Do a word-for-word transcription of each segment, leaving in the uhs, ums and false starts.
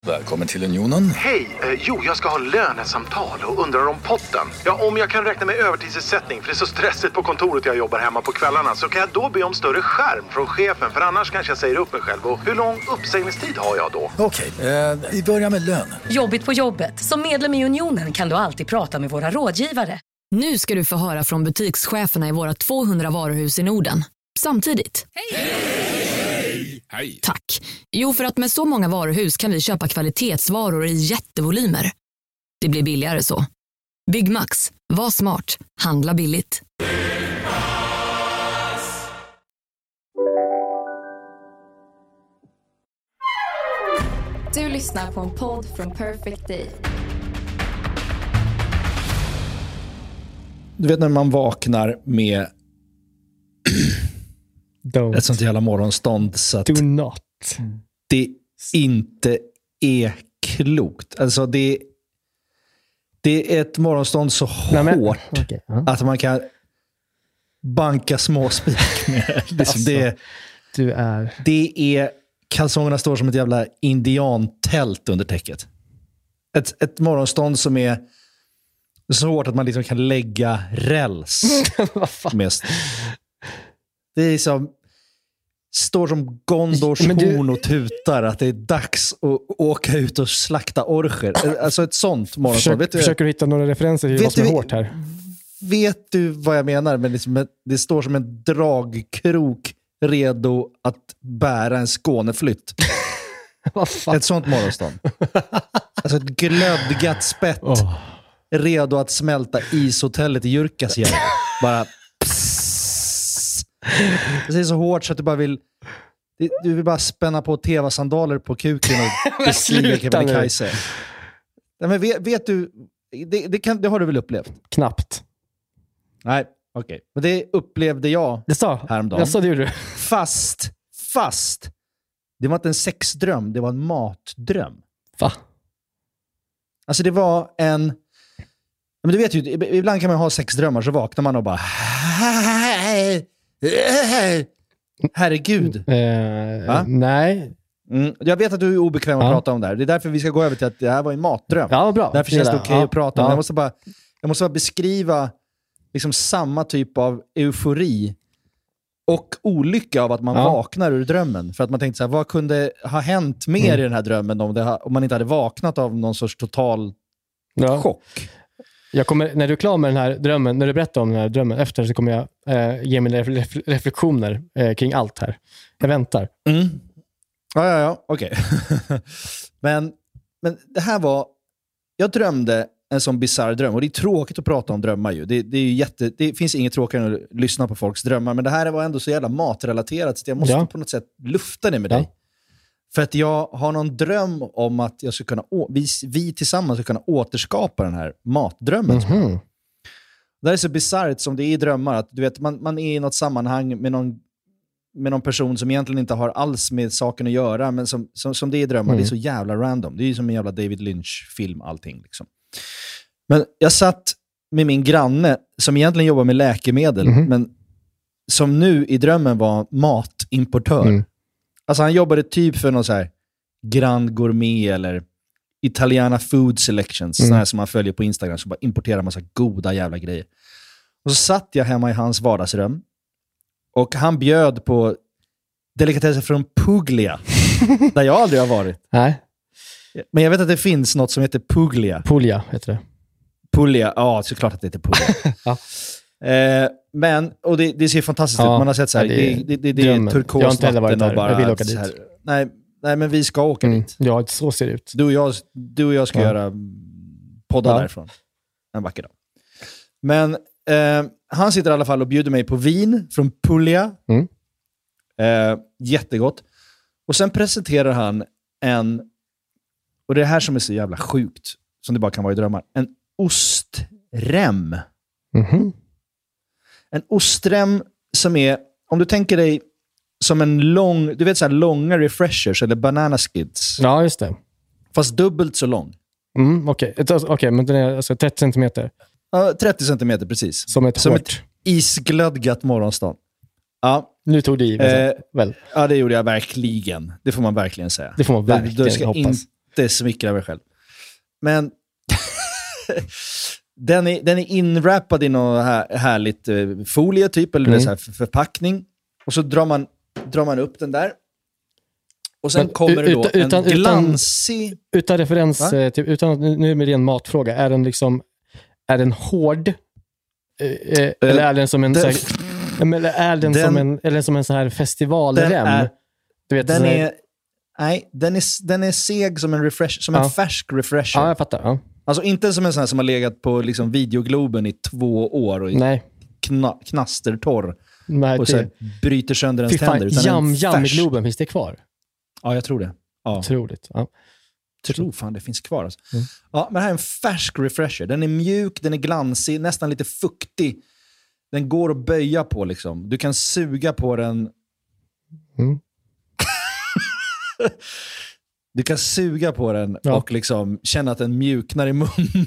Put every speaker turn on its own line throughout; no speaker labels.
Välkommen till Unionen.
Hej, eh, jo jag ska ha lönesamtal och undrar om potten. Ja, om jag kan räkna med övertidsersättning för det är så stressigt på kontoret jag jobbar hemma på kvällarna, så kan jag då be om större skärm från chefen, för annars kanske jag säger upp mig själv. Och hur lång uppsägningstid har jag då?
Okej, eh, vi börjar med lön.
Jobbigt på jobbet. Som medlem i Unionen kan du alltid prata med våra rådgivare.
Nu ska du få höra från butikscheferna i våra tvåhundra varuhus i Norden. Samtidigt.
Hej! Hej!
Tack. Jo, för att med så många varuhus kan vi köpa kvalitetsvaror i jättevolymer. Det blir billigare så. Byggmax. Var smart. Handla billigt.
Du lyssnar på en podd från Perfect Day.
Du vet när man vaknar med
Don't.
ett sånt jävla morgonstånd så att
Do not.
det inte är klokt. Alltså det, det är ett morgonstånd så
Nej, men,
hårt
okay, uh.
att man kan banka småspik med det. Liksom
alltså,
det.
Du är...
Det är kalsongerna står som ett jävla indiantält under täcket. Ett, ett morgonstånd som är så hårt att man liksom kan lägga räls. Mest. Det är som står som Gondors
du...
horn och tutar att det är dags att åka ut och slakta orcher. Alltså ett sånt morgonstånd.
Försök, försöker du hitta några referenser till vad som är
du,
hårt här?
Vet du vad jag menar? Men liksom, det står som en dragkrok redo att bära en Skåneflytt. Ett sånt morgonstånd. Alltså ett glödgat spett. Oh. Redo att smälta ishotellet i Jurkasjärv. Bara pss. Det är så hårt så att du bara vill du vill bara spänna på tv-sandaler på kuken och beskriva Kebnekaise. Nej, men vet, vet du det, det, kan, det har du väl upplevt?
Knappt.
Nej, okej. Okay. Men det upplevde jag
det sa,
häromdagen.
Jag sa det gjorde du.
Fast, fast. Det var inte en sexdröm, det var en matdröm.
Va?
Alltså det var en... Men du vet ju, ibland kan man ha sexdrömmar så vaknar man och bara... Herregud.
Eh, nej.
Mm. Jag vet att du är obekväm att ja. prata om det här. Det är därför vi ska gå över till att det här var en matdröm.
Ja, bra.
Därför känns det okej okay
ja.
att prata om.
Ja.
Jag måste bara, jag måste bara beskriva liksom samma typ av eufori och olycka av att man ja. vaknar ur drömmen. För att man tänkte så här, vad kunde ha hänt mer mm. i den här drömmen om, det ha, om man inte hade vaknat av någon sorts total ja. chock.
Jag kommer, när du är klar med den här drömmen, när du berättar om den här drömmen efter, så kommer jag eh, ge mina ref- reflektioner eh, kring allt här. Jag väntar.
Mm. Ja, ja, ja. Okej. Okay. men, men det här var... Jag drömde en sån bizarr dröm. Och det är tråkigt att prata om drömmar ju. Det, det, är ju jätte, det finns inget tråkigare än att lyssna på folks drömmar. Men det här var ändå så jävla matrelaterat så jag måste ja. på något sätt lufta det med ja. dig. För att jag har någon dröm om att jag ska kunna, vi, vi tillsammans ska kunna återskapa den här matdrömmen.
Mm-hmm.
Det är så bizarrt som det är i drömmar. Att du vet, man, man är i något sammanhang med någon, med någon person som egentligen inte har alls med saken att göra. Men som, som, som det är i drömmar, mm. det är så jävla random. Det är ju som en jävla David Lynch-film allting. Liksom. Men jag satt med min granne som egentligen jobbar med läkemedel. Mm-hmm. Men som nu i drömmen var matimportör. Mm. Alltså han jobbade typ för någon så här Grand Gourmet eller Italiana Food Selections. Mm. Såna här som man följer på Instagram. Så bara importerar massa goda jävla grejer. Och så satt jag hemma i hans vardagsrum. Och han bjöd på delikatesser från Puglia. Där jag aldrig har varit.
Nej.
Men jag vet att det finns något som heter Puglia.
Puglia heter det.
Puglia, ja såklart att det heter Puglia. ja. Eh, men, och det, det ser fantastiskt ja, ut. Man har sett så här, det, det, det, det är turkosvatten och bara...
Jag vill åka dit.
Här, nej, nej, men vi ska åka
mm.
dit.
Ja, så ser det ut.
Du och jag, du och jag ska ja. göra poddar ja. därifrån. En vacker dag. Men eh, han sitter i alla fall och bjuder mig på vin från Puglia.
Mm.
Eh, jättegott. Och sen presenterar han en... Och det är här som är så jävla sjukt. Som det bara kan vara i drömmar. En ostrem.
Mhm.
En ostrem som är, om du tänker dig som en lång, du vet så här långa refreshers eller banana skids.
Ja, just det.
Fast dubbelt så lång.
Mm, okej, okay. okay, men den är alltså trettio centimeter.
Ja, trettio centimeter precis.
Som ett
som
hårt.
Ett isglödgat morgonstånd. Ja.
Nu tog det i,
eh,
väl?
Ja, det gjorde jag verkligen. Det får man verkligen säga.
Det får man verkligen
du, du ska
hoppas.
In, jättesmickrar mig själv. Men den, är, den är inwrappad i något här, härligt eh, folie typ, eller mm. så här förpackning. Och så drar man, drar man upp den där. Och sen
Men,
kommer det då
utan, utan,
en glansig...
Utan, utan referens, typ, utan, nu är det en matfråga. Är den liksom, är den hård? Eh, eh, eller är den som en... Den, så här, eller är den, den som en, eller som en så här festivalrem? Är, du vet,
den
här,
är... Nej, den är, den är seg som en refresh, som
ja.
en färsk refresher.
Ja, jag fattar. Ja.
Alltså inte som en sån här som har legat på liksom videogloben i två år och
Nej.
Kna, knastertorr.
Nej,
och
det...
sen bryter sönder ens
fan,
tänder. Utan
jam, jam i globen, finns det kvar?
Ja, jag tror det. Ja.
Otroligt. Ja.
Jag tror fan det finns kvar. Alltså.
Mm.
Ja, men det här är en färsk refresher. Den är mjuk, den är glansig, nästan lite fuktig. Den går att böja på liksom. Du kan suga på den.
Mm.
Du kan suga på den ja. och liksom känna att den mjuknar i munnen.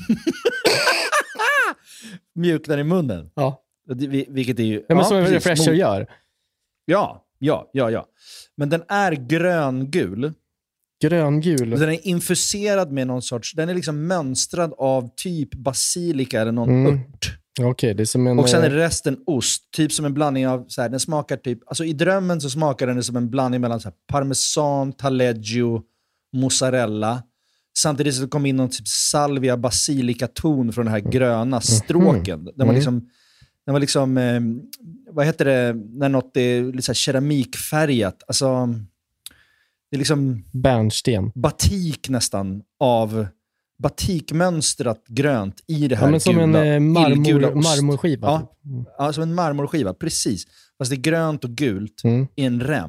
mjuknar i munnen.
Ja.
Vilket är ju...
Ja, men ja, som en refresher mot... gör.
Ja, ja, ja, ja. Men den är gröngul.
Gröngul.
Den är infuserad med någon sorts... Den är liksom mönstrad av typ basilika eller någon mm. ört.
Okay, det är som en,
och sen är resten ost. Typ som en blandning av... Så här, den smakar typ... Alltså i drömmen så smakar den som en blandning mellan så här, parmesan, taleggio, mozzarella. Samtidigt så kom in någon typ salvia, basilika-ton från den här gröna stråken. Mm. Den var liksom... Den var liksom, eh, vad heter det, när något är lite så här keramikfärgat. Alltså, det är liksom...
Bärnsten.
Batik nästan av, batikmönstrat grönt i det här
ja, men som
gula,
en marmor, marmorskiva.
Ja, mm. ja, som en marmorskiva, precis. Fast det är grönt och gult mm. i en rem.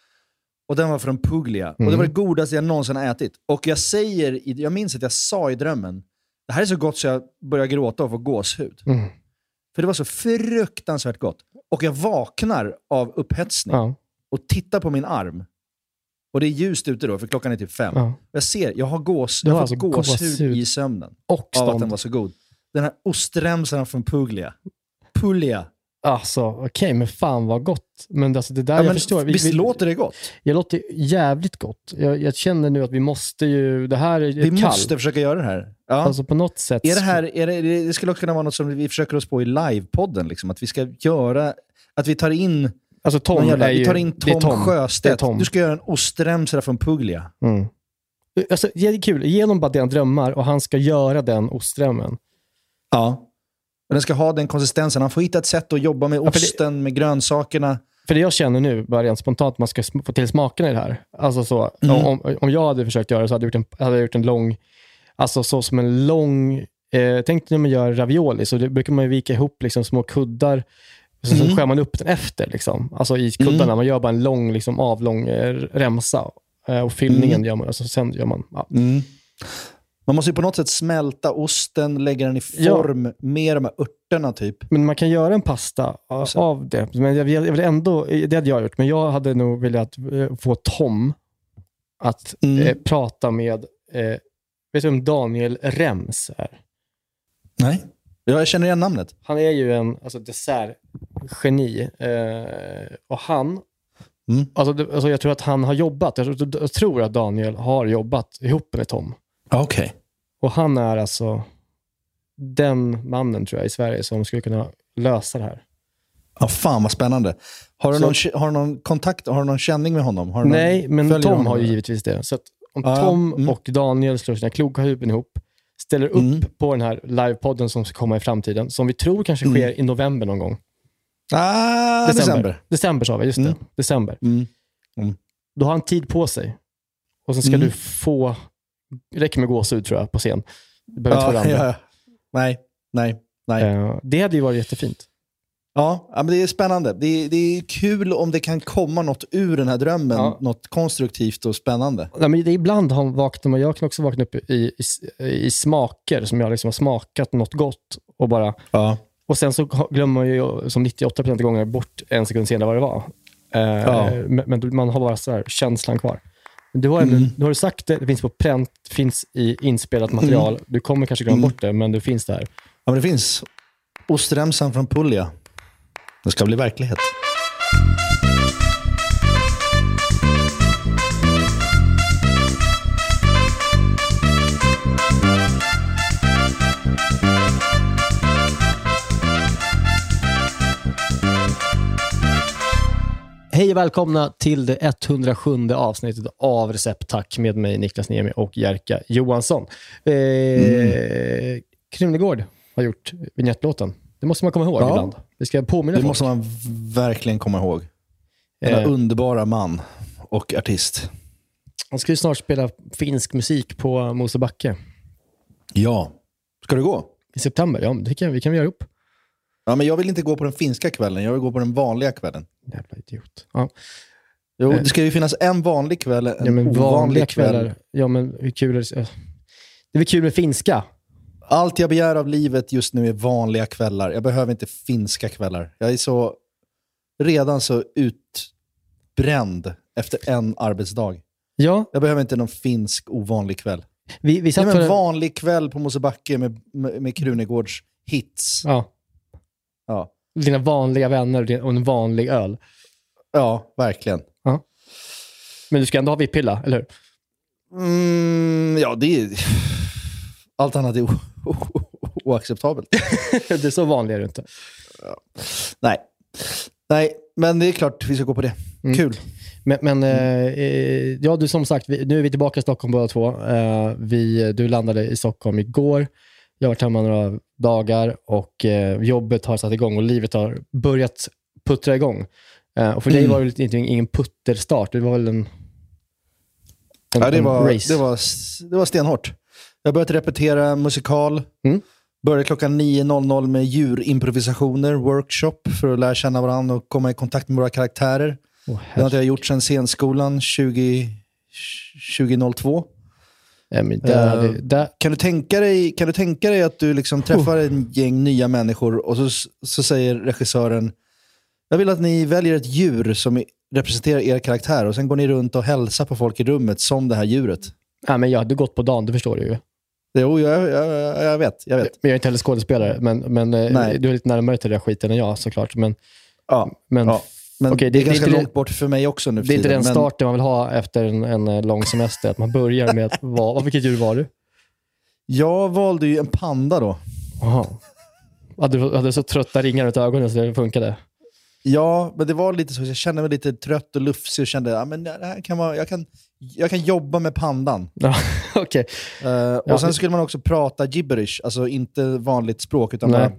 Och den var från Puglia. Mm. Och det var det godaste jag någonsin har ätit. Och jag säger, jag minns att jag sa i drömmen, det här är så gott så jag börjar gråta och får gåshud. Mm. För det var så fruktansvärt gott. Och jag vaknar av upphetsning. Ja. Och tittar på min arm. Och det är ljust ute då, för klockan är typ fem. Ja. Jag ser, jag har gås, jag har fått alltså gåshud, gåshud i sömnen.
Och
av att den var så god. Den här ostremsan från Puglia. Puglia.
Alltså, okej, okay, men fan vad gott. Men alltså det där,
ja,
jag
men
förstår. Vi,
visst
vi,
låter det gott?
Jag låter jävligt gott. Jag, jag känner nu att vi måste ju, det här är
Vi
kall.
måste försöka göra det här. Ja.
Alltså på något sätt.
Är det här, är det, det skulle också kunna vara något som vi försöker oss på i livepodden. Liksom, att vi ska göra, att vi tar in...
Alltså Tom
jävla,
är ju,
vi tar in Tom,
Tom
Sjöstedt.
Tom.
Du ska göra en ostremsra från Puglia.
Mm. Alltså, det är kul. Ge honom bara dina drömmar och han ska göra den oströmmen.
Ja. Och den ska ha den konsistensen. Han får hitta ett sätt att jobba med osten, det, med grönsakerna.
För det jag känner nu, bara rent spontant, man ska få till smakerna i det här. Alltså så, mm. om, om jag hade försökt göra det så hade jag gjort en, hade jag gjort en lång, alltså så som en lång, eh, tänk när man gör ravioli, så det brukar man ju vika ihop liksom små kuddar, så, mm. så skär man upp den efter liksom. Alltså i kuddarna, mm. man gör bara en lång, liksom avlång eh, remsa. Eh, och fyllningen mm. gör man, alltså sen gör man, ja.
Mm. Man måste ju på något sätt smälta osten, lägga den i form, ja. med de här örterna typ.
Men man kan göra en pasta så. av det. Men jag, jag vill ändå, det hade jag gjort, men jag hade nog velat få Tom att mm. eh, prata med, eh, vet du om Daniel Rems är?
Nej, jag känner igen namnet.
Han är ju en alltså, dessertgeni. Eh, och han, mm. alltså, alltså jag tror att han har jobbat, jag tror, jag tror att Daniel har jobbat ihop med Tom.
Okej. Okay.
Och han är alltså den mannen tror jag i Sverige som skulle kunna lösa det här.
Ja, fan vad spännande. Har du,
så,
någon, har du någon kontakt, har du någon känning med honom? Har du
nej,
någon,
men Tom har ju givetvis det. Så att om ah, Tom mm. och Daniel slår sina kloka huvuden ihop, ställer upp mm. på den här livepodden som ska komma i framtiden, som vi tror kanske sker mm. i november någon gång.
Ah, december. December,
december sa vi, just det. Mm. December.
Mm. Mm.
Då har han tid på sig. Och sen ska mm. du få... Det räcker med gåshud tror jag på scen. Du behöver
ja,
inte
ja. Nej, nej, nej.
Uh, det hade ju varit jättefint.
Ja, men det är spännande. Det är, det är kul om det kan komma något ur den här drömmen. Ja. Något konstruktivt och spännande.
Ja, men det är ibland har vaknat, och jag kan också vakna upp i, i, i smaker som jag liksom har smakat något gott. Och bara... Ja. Och sen så glömmer man ju som nittioåtta procent av gånger bort en sekund senare vad det var. Uh, ja. men, men man har bara så här känslan kvar. Du har, mm. du har sagt det, det finns på pränt, finns i inspelat material. Mm. Du kommer kanske glömma mm. bort det, men det finns där.
Ja, men det finns. Ostremsan från Puglia. Det ska bli verklighet.
Hej och välkomna till det hundrasjunde avsnittet av Recept Tack med mig Niklas Niemi och Jerka Johansson. Eh, mm. Krymlegård har gjort vignettlåten. Det måste man komma ihåg ja. ibland. Vi ska påminna
Det
folk.
måste man verkligen komma ihåg. En eh. underbara man och artist.
Han ska ju snart spela finsk musik på Mosebacke.
Ja. Ska du gå?
I september, ja. Det kan, vi kan vi göra upp.
Ja, men jag vill inte gå på den finska kvällen. Jag vill gå på den vanliga kvällen.
Jävla idiot. Ja.
Jo, det ska ju finnas en vanlig kväll, en
ja, men
ovanlig kväll.
Kvällar. Ja, men hur kul är det? Det är väl kul med finska.
Allt jag begär av livet just nu är vanliga kvällar. Jag behöver inte finska kvällar. Jag är så redan så utbränd efter en arbetsdag.
Ja.
Jag behöver inte någon finsk ovanlig kväll.
Vi, vi satt
det är
för
en vanlig kväll på Mosebacke med, med, med Krunegårds hits.
Ja.
Ja.
Dina vanliga vänner och en vanlig öl.
Ja, verkligen.
Ja. Men du ska ändå ha vippilla, eller hur?
Mm, ja, det är... Allt annat är o- o- oacceptabelt.
Det är så vanligt är det inte.
Ja. Nej. Nej, men det är klart vi ska gå på det. Mm. Kul.
Men, men mm. eh, ja, du som sagt, vi, nu är vi tillbaka i Stockholm båda två. Eh, vi, du landade i Stockholm igår. Jag har varit hemma några dagar och eh, jobbet har satt igång och livet har börjat puttra igång. Eh, och för mm. dig var det inte ingen putterstart. Det var väl en, en,
ja, det var,
en race.
Det var, det var stenhårt. Jag började repetera musikal. Mm. Började klockan nio noll noll med djurimprovisationer, workshop för att lära känna varandra och komma i kontakt med våra karaktärer. Oh, det har jag gjort sedan scenskolan tjugo noll två.
Ja, men där, uh, där.
Kan, du tänka dig, kan du tänka dig att du liksom träffar uh. en gäng nya människor och så, så säger regissören: jag vill att ni väljer ett djur som representerar er karaktär och sen går ni runt och hälsar på folk i rummet som det här djuret.
Ja, men jag hade gått på dagen, det förstår du ju.
Jo, jag, jag, jag vet, jag vet.
Men jag är inte heller skådespelare, men, men du är lite närmare till det där skiten än jag såklart. Men,
ja,
men,
ja. men
okay,
det är
det,
ganska
det är
långt bort för mig också nu för
det är inte
tiden,
den
men...
starten man vill ha efter en, en lång semester. Att man börjar med att vara... Vilket djur var du?
Jag valde ju en panda då.
Jaha. Hade du hade så trötta ringar ut ögonen så det funkade?
Ja, men det var lite så. Jag kände mig lite trött och lufsig och kände att det här kan vara, jag, kan, jag kan jobba med pandan.
Ja, okej.
Okay. Uh, och ja, sen skulle man också prata gibberish, alltså inte vanligt språk utan bara...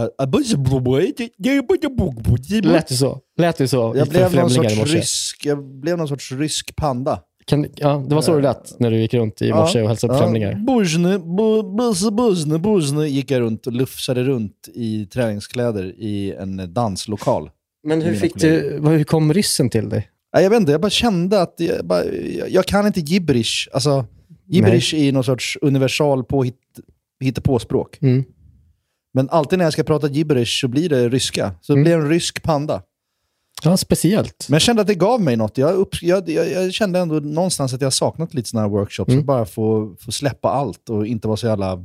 Lät det så? Lät det så?
Jag blev, någon sorts rysk, jag blev någon sorts rysk panda.
Kan, ja, det var så det lät när du gick runt i morse ja, och hälsade på ja. främlingar.
Buzne, buzne, buzne, buzne gick jag runt och lufsade runt i träningskläder i en danslokal.
Men hur fick du, hur kom ryssen till dig?
Jag vet inte, jag bara kände att jag, bara, jag kan inte gibberish. Alltså, gibberish Nej. är någon sorts universal på hit, hittepåspråk. Mm. Men alltid när jag ska prata gibberish så blir det ryska. Så det mm. blir en rysk panda.
Ja, speciellt.
Men jag kände att det gav mig något. Jag, upp, jag, jag, jag kände ändå någonstans att jag saknat lite sådana här workshops. Mm. Så bara få, få släppa allt och inte vara så jävla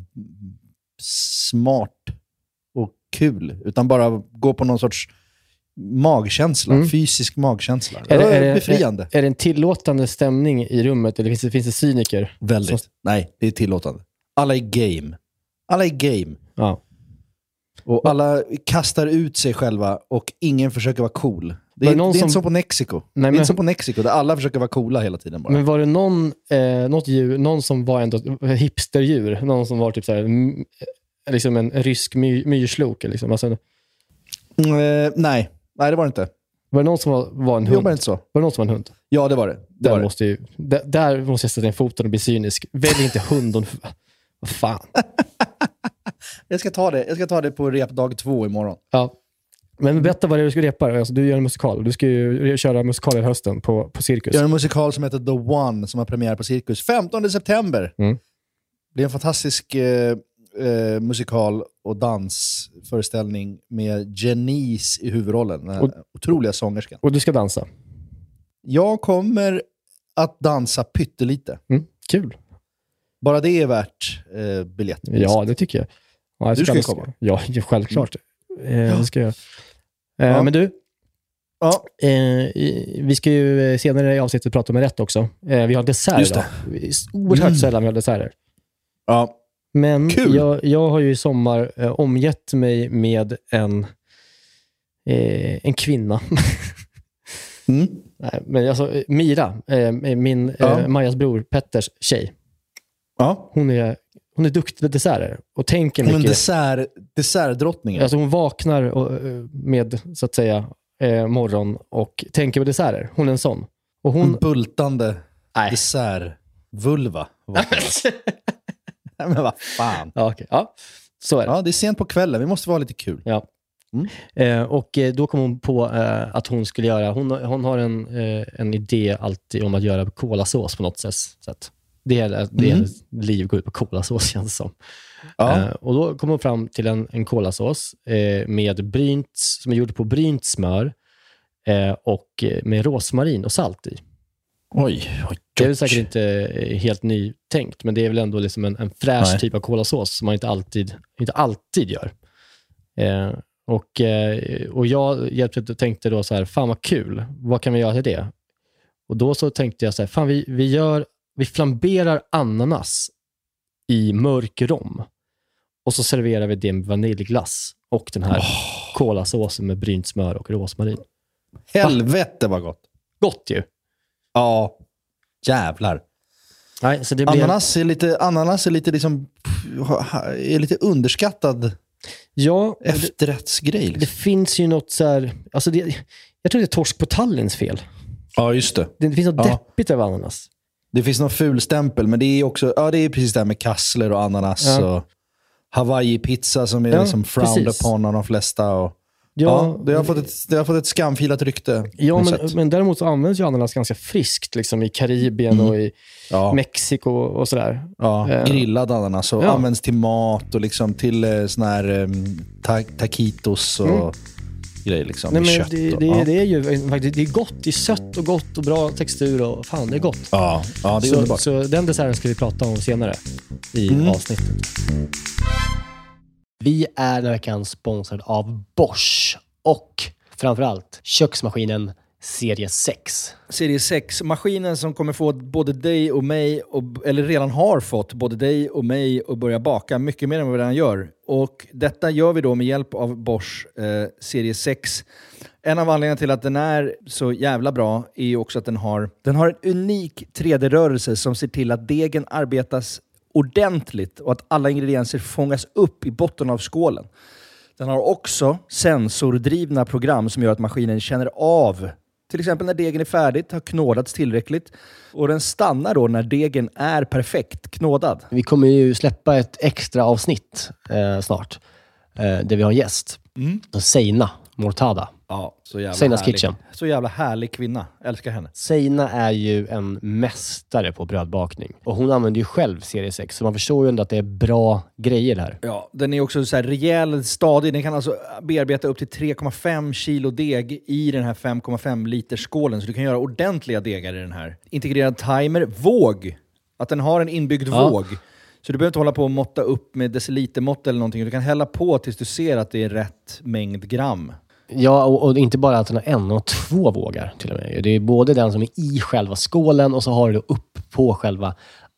smart och kul. Utan bara gå på någon sorts magkänsla. Mm. Fysisk magkänsla.
Är det, är det
befriande.
Är, är det en tillåtande stämning i rummet eller finns det, finns det cyniker?
Väldigt. Som... Nej, det är tillåtande. Alla är game. Alla är game.
Ja.
Och alla kastar ut sig själva och ingen försöker vara cool. Det är, det är som... inte som på Mexiko. Nej, men... Det är inte som på Mexiko där alla försöker vara coola hela tiden bara.
Men var det någon, eh, något djur, någon som var ändå hipsterdjur? Någon som var typ så här, m- liksom en rysk my- myrslok? Liksom. Alltså...
Mm, eh, nej. nej, det var det inte.
Var det någon som var, var en hund?
Jobbar inte så.
Var det någon som var en hund?
Ja, det var det. det, var
måste ju, där, där måste jag sätta ner foten och bli cynisk. Välj inte hund och... Vad fan?
Jag ska ta det. Jag ska ta det på rep dag två imorgon.
Ja. Men berätta vad det är du ska repa. Alltså, du gör en musikal. Du ska ju köra musikal i hösten på, på Cirkus.
Jag gör en musikal som heter The One som har premiär på Cirkus femtonde september. Mm. Det blir en fantastisk eh, eh, musikal och dansföreställning med Janice i huvudrollen. Den och, otroliga sångerskan.
Och du ska dansa?
Jag kommer att dansa pyttelite.
Mm. Kul.
Bara det är värt eh, biljett.
Ja, det tycker jag. Ja, jag
du ska,
ska
komma.
Ja, självklart. Mm. Eh, det ska jag. Eh,
ja.
Men du,
ja.
eh, vi ska ju senare i avsnittet prata med rätt också. Eh, vi har dessert
Just
idag. Oerhört mm. sällan vi har desserter.
Ja.
Men jag, jag har ju i sommar eh, omgett mig med en, eh, en kvinna.
Mm.
Nej, men alltså, Mira, eh, min
Ja.
eh, Majas bror Petters tjej.
Ja.
Hon är, hon är duktig med desserter och tänker
Hon är en
mycket.
dessert, dessertdrottningen.
Alltså hon vaknar och, eh, med, så att säga, eh, morgon och tänker på desserter. Hon är en sån. Och hon...
En bultande
Nej.
dessertvulva. Nej, men vad fan.
Ja, okej. Ja, så är det.
Ja, det är sent på kvällen. Vi måste vara lite kul.
Ja.
Mm.
Eh, och eh, då kom hon på eh, att hon skulle göra, hon, hon har en, eh, en idé alltid om att göra kolasås på något sätt. sätt. Det är det
Mm.
är liv går ut på kolasås, känns det som.
Ja.
Eh, och då kom hon fram till en, en kolasås eh, med brynt, som är gjord på brynt smör eh, och eh, med rosmarin och salt i.
Oj, oj,
Det är väl säkert inte eh, helt nytänkt, men det är väl ändå liksom en, en fräsch
Nej.
typ av kolasås som man inte alltid, inte alltid gör. Eh, och, eh, och jag hjälpte och tänkte då så här, fan vad kul, vad kan vi göra till det? Och då så tänkte jag så här, fan vi, vi gör, vi flamberar ananas i mörk rom. Och så serverar vi det med vaniljglass och den här oh. kolasåsen med brynt smör och rosmarin.
Helvete vad gott.
Gott ju.
Ja, jävlar.
Nej, så det blir...
Ananas är lite, ananas är lite, liksom, är lite underskattad
ja,
efterrättsgrej.
Det,
liksom.
det finns ju något så här... Alltså det, jag tror det är torsk på Tallins fel.
Ja, just det.
Det, det finns något
ja.
deppigt över ananas.
Det finns någon fulstämpel, men det är också, ja, det är precis det här med kassler och ananas
ja.
och Hawaii-pizza som är
ja,
liksom frowned
precis.
upon av de flesta. Och,
ja,
ja, det har fått ett, det har fått ett skamfilat rykte.
Ja, men, men däremot så används ju ananas ganska friskt liksom i Karibien mm. och i
ja.
Mexiko och sådär.
Ja,
eh.
grillad ananas och
ja.
används till mat och liksom till eh, såna här um, ta- taquitos och
mm.
grejer liksom.
Nej, men
kött
det,
och,
det,
ja.
det är ju faktiskt, det är gott, det är sött och gott och bra textur och fan, det är gott.
Ja, ja det är
så,
underbart.
Så den desserten ska vi prata om senare i
mm.
avsnittet.
Vi är den här veckan sponsrad av Bosch och framförallt köksmaskinen serie sex.
Serie sex, maskinen som kommer få både dig och mig, och, eller redan har fått både dig och mig att börja baka mycket mer än vad vi redan gör. Och detta gör vi då med hjälp av Bosch eh, serie sex. En av anledningarna till att den är så jävla bra är ju också att den har, den har en unik tre D-rörelse som ser till att degen arbetas ordentligt och att alla ingredienser fångas upp i botten av skålen. Den har också sensordrivna program som gör att maskinen känner av till exempel när degen är färdigt, har knådats tillräckligt. Och den stannar då när degen är perfekt knådad.
Vi kommer ju släppa ett extra avsnitt eh, snart. Eh, där vi har en gäst.
Mm.
Seina Mortada.
Ja, så jävla
Seinas
härlig.
Kitchen.
Så jävla härlig kvinna. Älskar henne.
Seina är ju en mästare på brödbakning. Och hon använder ju själv serie sex. Så man förstår ju ändå att det är bra grejer där.
Ja, den är också så här rejäl, stadig. Den kan alltså bearbeta upp till tre komma fem kilo deg i den här fem komma fem liters skålen. Så du kan göra ordentliga degar i den här. Integrerad timer. Våg. Att den har en inbyggd
ja.
våg. Så du behöver inte hålla på och måtta upp med decilitermått eller någonting. Du kan hälla på tills du ser att det är rätt mängd gram.
Ja, och, och inte bara att den har en och två vågar till och med. Det är både den som är i själva skålen och så har du upp på själva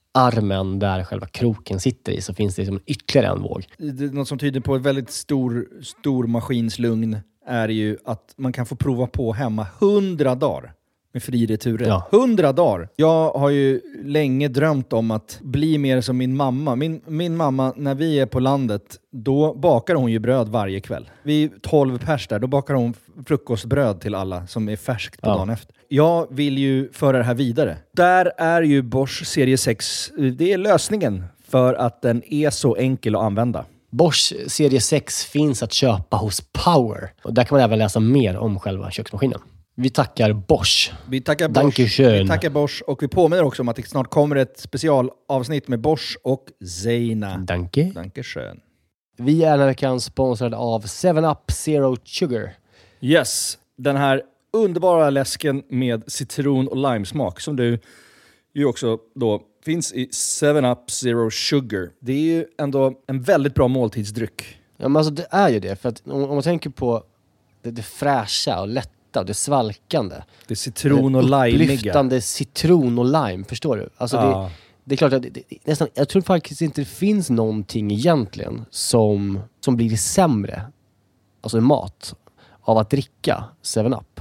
armen där själva kroken sitter i, så finns det liksom ytterligare en våg.
Det, något som tyder på ett väldigt stor, stor maskinslugn är ju att man kan få prova på hemma hundra dagar med fri retur.
Ja.
Hundra dagar! Jag har ju länge drömt om att bli mer som min mamma. Min, min mamma, när vi är på landet, då bakar hon ju bröd varje kväll. Vi är tolv pers där, då bakar hon frukostbröd till alla som är färskt på
ja.
dagen efter. Jag vill ju föra det här vidare. Där är ju Bosch serie sex, det är lösningen för att den är så enkel att använda.
Bosch serie sex finns att köpa hos Power. Och där kan man även läsa mer om själva köksmaskinen. Vi tackar Bosch.
Vi tackar Bosch.
Dankeschön.
Vi tackar Bosch och vi påminner också om att det snart kommer ett specialavsnitt med Bosch och Seina.
Danke.
Dankeschön.
Vi är den här veckan sponsrade av seven up Zero Sugar.
Yes, den här underbara läsken med citron och limesmak som du ju också då finns i seven up Zero Sugar. Det är ju ändå en väldigt bra måltidsdryck.
Ja, men alltså det är ju det. För att om, om man tänker på det, det fräscha och lätta och det svalkande.
Det är citron och lime.
Upplyftande citron och lime, förstår du? Alltså
ja.
det, det är klart att det, det, nästan, jag tror faktiskt inte det finns någonting egentligen som, som blir sämre, alltså mat, av att dricka seven up.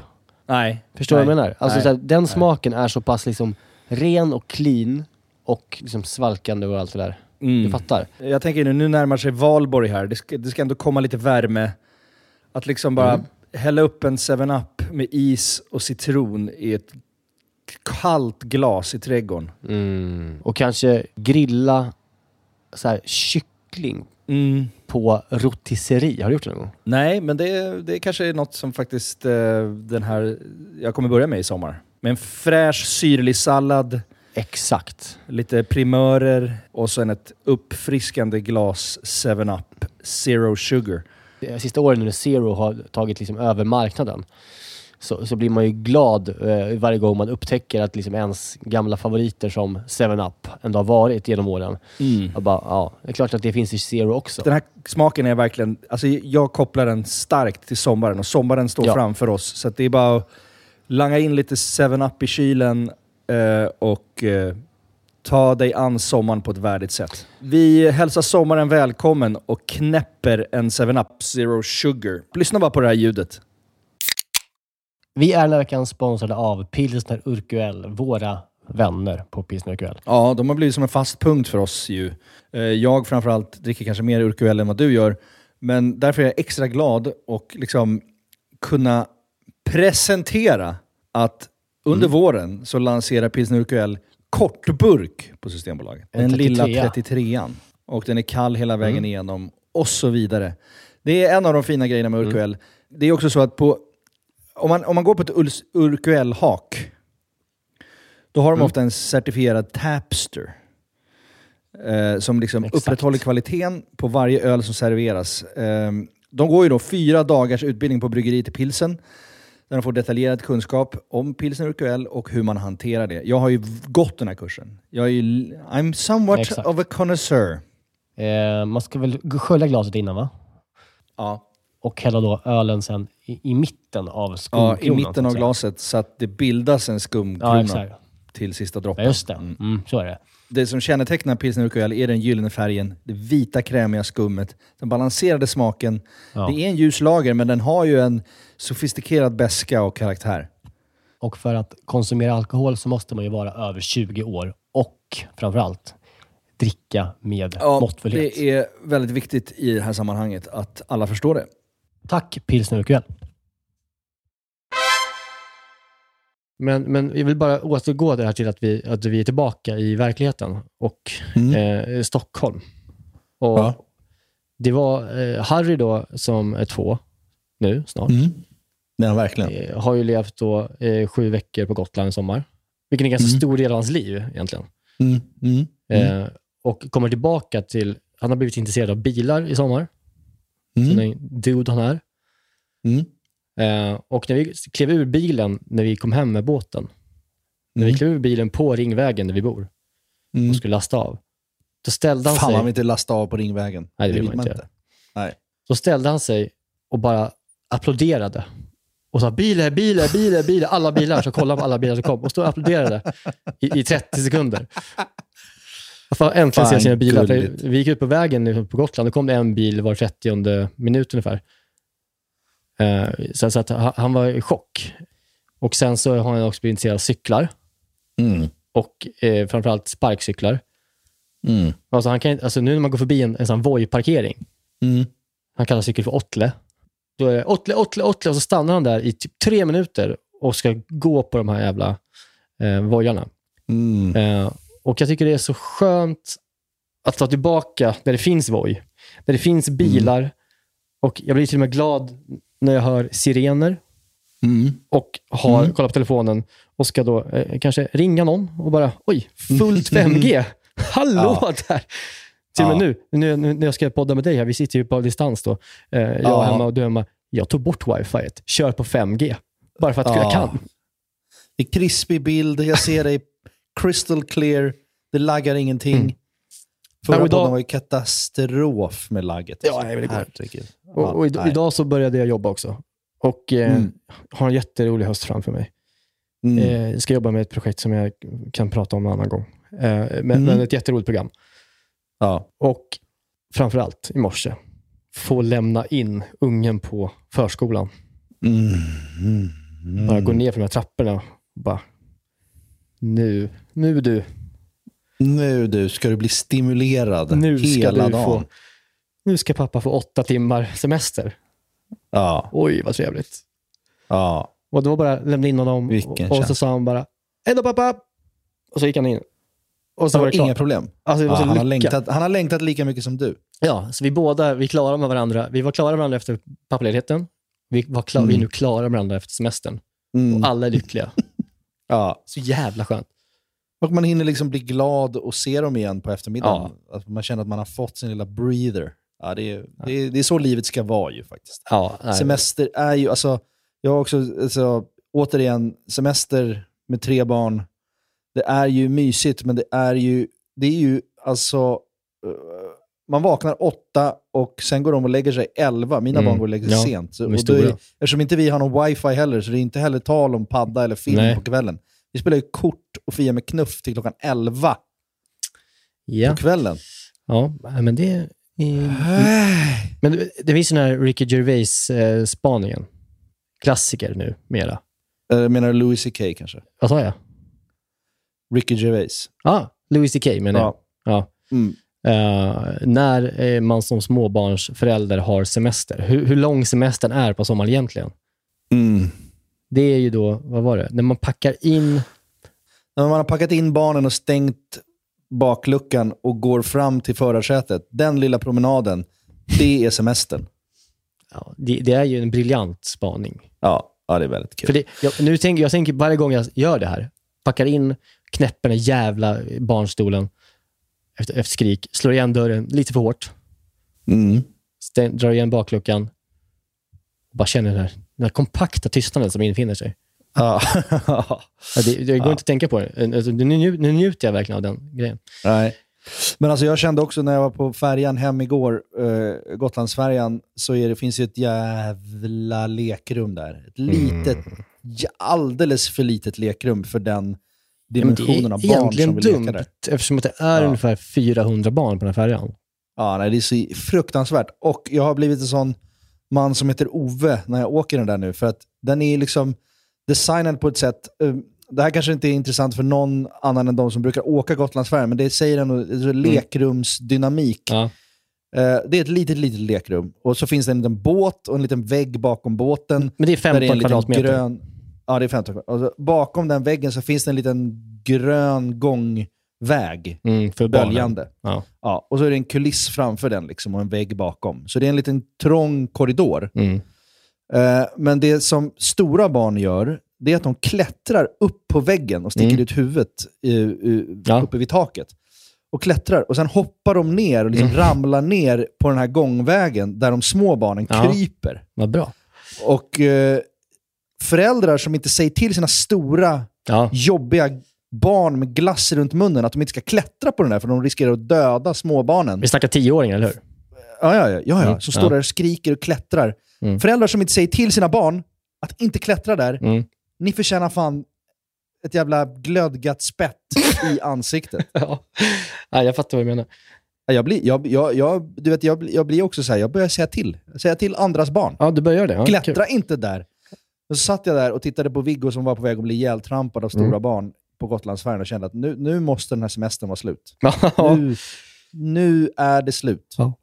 Nej.
Förstår du vad jag menar? Alltså,
Nej.
så här, den
Nej.
smaken är så pass liksom ren och clean och liksom svalkande och allt det där.
Mm.
Du fattar?
Jag tänker nu, nu närmar sig valborg här. Det ska, det ska ändå komma lite värme. Att liksom bara
Mm.
hälla upp en seven up med is och citron i ett kallt glas i trädgården.
Mm. Och kanske grilla så här, kyckling
Mm.
på rotisserie. Har du gjort det någon gång?
Nej, men det, det kanske är något som faktiskt eh, den här, jag kommer börja med i sommar. Med en fräsch syrlig sallad,
Exakt.
lite primörer och sen ett uppfriskande glas seven up Zero Sugar.
De sista åren när Zero har tagit liksom över marknaden så, så blir man ju glad eh, varje gång man upptäcker att liksom ens gamla favoriter som seven up ändå har varit genom åren.
Mm.
Och bara, ja, det är klart att det finns i Zero också.
Den här smaken är verkligen, alltså jag kopplar den starkt till sommaren och sommaren står
Ja.
framför oss. Så att det är bara att langa in lite seven up i kylen eh, och eh, ta dig an sommaren på ett värdigt sätt. Vi hälsar sommaren välkommen och knäpper en seven up Zero Sugar. Lyssna bara på det här ljudet.
Vi är den här veckan sponsrade av Pilsner Urquell, våra vänner på Pilsner Urquell.
Ja, de har blivit som en fast punkt för oss ju. Eh, Jag framförallt dricker kanske mer Urquell än vad du gör. Men därför är jag extra glad och liksom kunna presentera att under våren så lanserar Pilsner Urquell kortburk på Systembolaget.
En
Den lilla
trettiotre.
trettiotrean. Och den är kall hela vägen mm. igenom och så vidare. Det är en av de fina grejerna med Urquell. Mm. Det är också så att på, om, man, om man går på ett Urs- Urquell-hak då har de
Mm.
ofta en certifierad tapster. Eh, som liksom
Exakt.
upprätthåller kvaliteten på varje öl som serveras. Eh, de går ju då fyra dagars utbildning på bryggeriet i Pilsen. Där de får detaljerad kunskap om Pilsner Urquell och hur man hanterar det. Jag har ju gått den här kursen. Jag är ju, I'm somewhat
Exakt.
of a connoisseur.
Eh, man ska väl skölja glaset innan, va?
Ja.
Och hälla då ölen sen i, i mitten av
Ja,
skumkronan.
i mitten
så att
av
säga.
glaset så att det bildas en
Ja,
skumkrona
exakt.
till sista droppen.
Ja, just det.
Mm.
Mm, så är det.
Det som kännetecknar Pilsner Urquell är den gyllene färgen, det vita krämiga skummet, den balanserade smaken.
Ja.
Det är en ljus lager, men den har ju en sofistikerad beska och karaktär.
Och för att konsumera alkohol så måste man ju vara över tjugo år och framförallt dricka med
Ja,
måttfullhet.
det är väldigt viktigt i det här sammanhanget att alla förstår det.
Tack Pilsner Urquell.
Men, men jag vill bara återgå det här till att vi, att vi är tillbaka i verkligheten och
Mm.
eh, Stockholm. Och
Ja.
det var eh, Harry då som är två nu snart.
Mm. Ja, verkligen.
Eh, har ju levt då eh, sju veckor på Gotland i sommar. Vilken är en ganska
Mm.
stor del av hans liv egentligen.
Mm. Mm. Mm.
Eh, och kommer tillbaka till, han har blivit intresserad av bilar i sommar.
Mm.
Så den dude han är.
Mm.
Eh, och när vi klev ur bilen när vi kom hem med båten. När vi klev ur bilen på Ringvägen där vi bor
Mm.
och skulle lasta av. Då ställde han
Fan,
sig...
man vill inte lasta av på Ringvägen.
Nej, det vill man inte.
Nej.
Så ställde han sig och bara applåderade. Och sa bilar, bilar, bilar, bilar. Alla bilar. Så kollade på alla bilar som kom. Och stod och applåderade i, i trettio sekunder. För att äntligen se sina bilar. För vi gick ut på vägen nu på Gotland. Då kom det en bil var trettionde minut ungefär. Uh, så, så att han, han var i chock. Och sen så har han också blivit intresserad av cyklar.
Mm.
Och eh, framförallt sparkcyklar.
Mm.
Alltså han kan, alltså nu när man går förbi en, en sån Voi-parkering.
Mm.
Han kallar cykel för Ottle. Då är det Ottle, Ottle, Ottle. Och så stannar han där i typ tre minuter och ska gå på de här jävla eh, vojarna.
Mm.
Eh, och jag tycker det är så skönt att ta tillbaka där det finns Voi. Där det finns bilar. Mm. Och jag blir till och med glad när jag hör sirener.
Mm.
Och har
Mm.
kollat på telefonen och ska då eh, kanske ringa någon och bara, oj, fullt fem G. Hallå
Ja.
där! Till och
Ja.
med nu, nu, nu när jag ska podda med dig här, vi sitter ju på distans då. Eh, jag
Ja.
är hemma och du är hemma. Jag tog bort wifi, kör på fem G. Bara för att
Ja.
jag kan.
Det är krispig bild, jag ser dig crystal clear, det laggar ingenting.
Mm.
Förra
Ja, och idag-
podden var ju katastrof med lagget.
Ja, jag vill gå.
Herregud.
Och, och id-
nej.
idag så började jag jobba också. Och eh,
Mm.
har en jätterolig höst framför mig.
Mm.
Eh, jag ska jobba med ett projekt som jag kan prata om en annan gång. Eh, men,
Mm.
men ett jätteroligt program.
Ja.
Och framförallt i morse få lämna in ungen på förskolan.
Mm. Mm.
Mm. Bara gå ner för de här trapporna och bara nu, nu du.
Nu du, ska du bli stimulerad
nu
hela
ska du
dagen.
Få, nu ska pappa få åtta timmar semester.
Ja.
Oj, vad trevligt.
Ja.
Och då bara lämnade in honom
Vilken
och, och så
chans.
sa han bara hej då pappa! Och så gick han in. Och så
Det
var
var
det klart.
inga problem.
Alltså, det var
Ja,
så
han, har
lycka.
längtat, han har längtat lika mycket som du.
Ja, så vi båda, vi klarade med varandra. Vi var klara med varandra efter pappaledigheten. Vi, var klar,
Mm.
vi är nu klara med varandra efter semestern.
Mm.
Och alla är lyckliga.
Ja.
Så jävla skönt.
Och man hinner liksom bli glad och se dem igen på eftermiddagen. Ja. Att man känner att man har fått sin lilla breather. Ja, det, är, det, är, det är så livet ska vara ju faktiskt.
Ja,
semester är ju, alltså, jag har också, alltså, återigen, semester med tre barn, det är ju mysigt, men det är ju, det är ju alltså, uh, man vaknar åtta och sen går de och lägger sig elva. Mina
Mm.
barn går och lägger sig
Ja,
sent. Så,
de är
och då är,
stora.
eftersom inte vi har någon wifi heller, så det är inte heller tal om padda eller film
Nej.
på kvällen. Vi spelar ju kort och firar med knuff till klockan elva
Ja.
på kvällen.
Ja, men det är... Men det, det finns den här Ricky Gervais-spaningen. Klassiker nu, mera.
Jag menar Louis C K kanske.
Vad sa jag?
Ricky Gervais.
Ja, ah, Louis C K menar jag.
Ja.
Ja.
Mm.
Uh, när eh, man som småbarnsförälder har semester. Hur, hur lång semestern är på sommaren egentligen?
Mm.
Det är ju då, vad var det? När man packar in...
När man har packat in barnen och stängt bakluckan och går fram till förarsätet. Den lilla promenaden, det är semestern.
Ja, det, det är ju en briljant spaning.
Ja, ja det är väldigt kul.
För det, jag, nu tänker, jag tänker varje gång jag gör det här, packar in, knäpper den jävla barnstolen efter, efter skrik, slår igen dörren lite för hårt,
Mm.
stäng, drar igen bakluckan och bara känner den här, den här kompakta tystnaden som infinner sig.
Ja.
Ja, det, det går
Ja.
inte att tänka på det. Alltså, nu, nu, nu njuter jag verkligen av den grejen.
Nej. Men alltså jag kände också när jag var på färjan hem igår, uh, Gotlandsfärjan, så är det, finns ju ett jävla lekrum där. Ett litet, ja, alldeles för litet lekrum för den dimensionen av barn som vill leka där.
Eftersom att det är
Ja.
ungefär fyrahundra barn på den här färjan.
Ja, nej, det är så fruktansvärt. Och jag har blivit en sån man som heter Ove när jag åker den där nu. För att den är liksom designad på ett sätt... Uh, det här kanske inte är intressant för någon annan än de som brukar åka Gotlandsfärjan, men det säger ändå mm. lekrumsdynamik.
Ja.
Uh, det är ett litet, litet lekrum. Och så finns det en liten båt och en liten vägg bakom båten.
Men det är
där
femton
är en liten
kvadratmeter.
Grön, ja, det är femton kvadratmeter. Och så bakom den väggen så finns det en liten grön gångväg.
Mm, för barnen.
Böljande.
Ja.
Ja, och så är det en kuliss framför den liksom, och en vägg bakom. Så det är en liten trång korridor.
Mm.
Uh, men det som stora barn gör, det är att de klättrar upp på väggen och sticker
Mm.
ut huvudet uh, uh,
Ja.
uppe vid taket. Och klättrar. Och sen hoppar de ner och liksom
Mm.
ramlar ner på den här gångvägen där de små barnen
Ja.
kryper.
Vad bra.
Och uh, föräldrar som inte säger till sina stora,
Ja.
jobbiga barn med glass runt munnen att de inte ska klättra på den där för de riskerar att döda småbarnen.
Vi snackar tioåringar, eller hur?
Ja, ja, ja. ja, ja.
Mm.
Som står
Ja.
där och skriker och klättrar.
Mm.
Föräldrar som inte säger till sina barn att inte klättra där,
Mm.
ni förtjänar fan ett jävla glödgat spett i ansiktet.
Ja. Ja, jag fattar vad du menar.
Jag blir, jag, jag, jag, du vet, jag, jag blir också så här, jag börjar säga till. Säga till andras barn.
Ja, du börjar göra det. Ja,
Klättra
kul.
inte där. Och så satt jag där och tittade på Viggo som var på väg att bli ihjältrampad av stora
Mm.
barn på Gotlandsfärjan och kände att nu, nu måste den här semestern vara slut.
Ja.
Nu, nu är det slut.
Ja.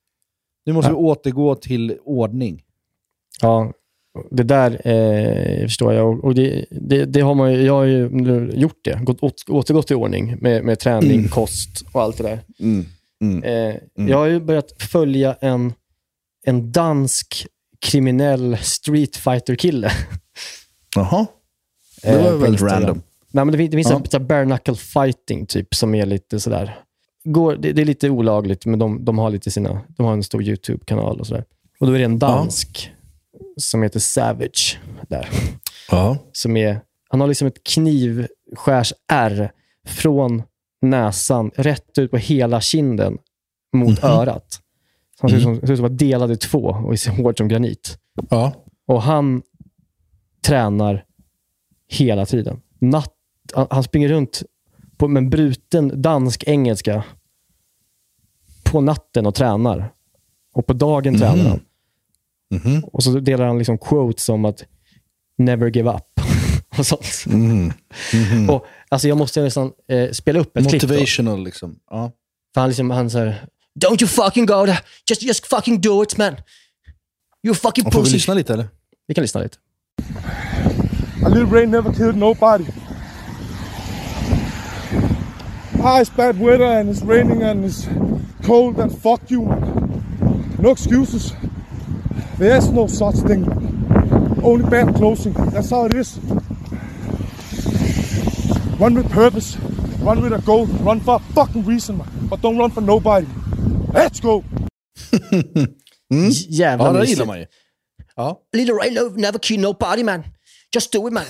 Nu måste
Ja.
vi återgå till ordning.
Ja, det där eh, förstår jag. Och, och det, det, det har man ju, jag har ju nu gjort det. Gått, åt, återgått i ordning med, med träning,
Mm.
kost och allt det där.
Mm. Mm.
Eh,
Mm.
Jag har ju börjat följa en, en dansk kriminell streetfighter-kille.
Jaha. Det
Eh,
var
på
väldigt
Instagram.
random.
Nej, men det finns, det finns
Ja.
en så här bare knuckle fighting typ som är lite sådär. Går, det, det är lite olagligt, men de, de har lite sina, de har en stor YouTube-kanal och sådär. Och då är det en dansk som heter Savage där.
Ja.
Som är, han har liksom ett knivskärs-ärr från näsan rätt ut på hela kinden mot
Mhm.
örat. Han ser ut som, ser ut som att delad i två och är så hård som granit.
Ja.
Och han tränar hela tiden. Natt, han han springer runt på, med en bruten dansk-engelska på natten och tränar. Och på dagen
Mhm.
tränar han.
Mhm.
Och så delar han liksom quotes om att never give up och sånt.
Mm. Mm-hmm.
Och alltså jag måste nästan eh, spela upp ett klipp då.
Motivational liksom. Ja.
För han liksom, han säger don't you fucking go there. Just, just fucking do it, man. You fucking
Och får vi
pussy.
lyssna lite eller?
Vi kan lyssna lite.
A little rain never killed nobody. Ah, it's bad weather and it's raining and it's cold and fuck you. No excuses. There's no such thing. Only bad closing. That's how it is. Run with purpose. Run with a goal. Run for a fucking reason, man. But don't run for nobody. Let's go!
Mm.
Jävla
ja, det
mysigt.
gillar man ju. Ja.
Little rain never kill nobody, man. Just do it, man.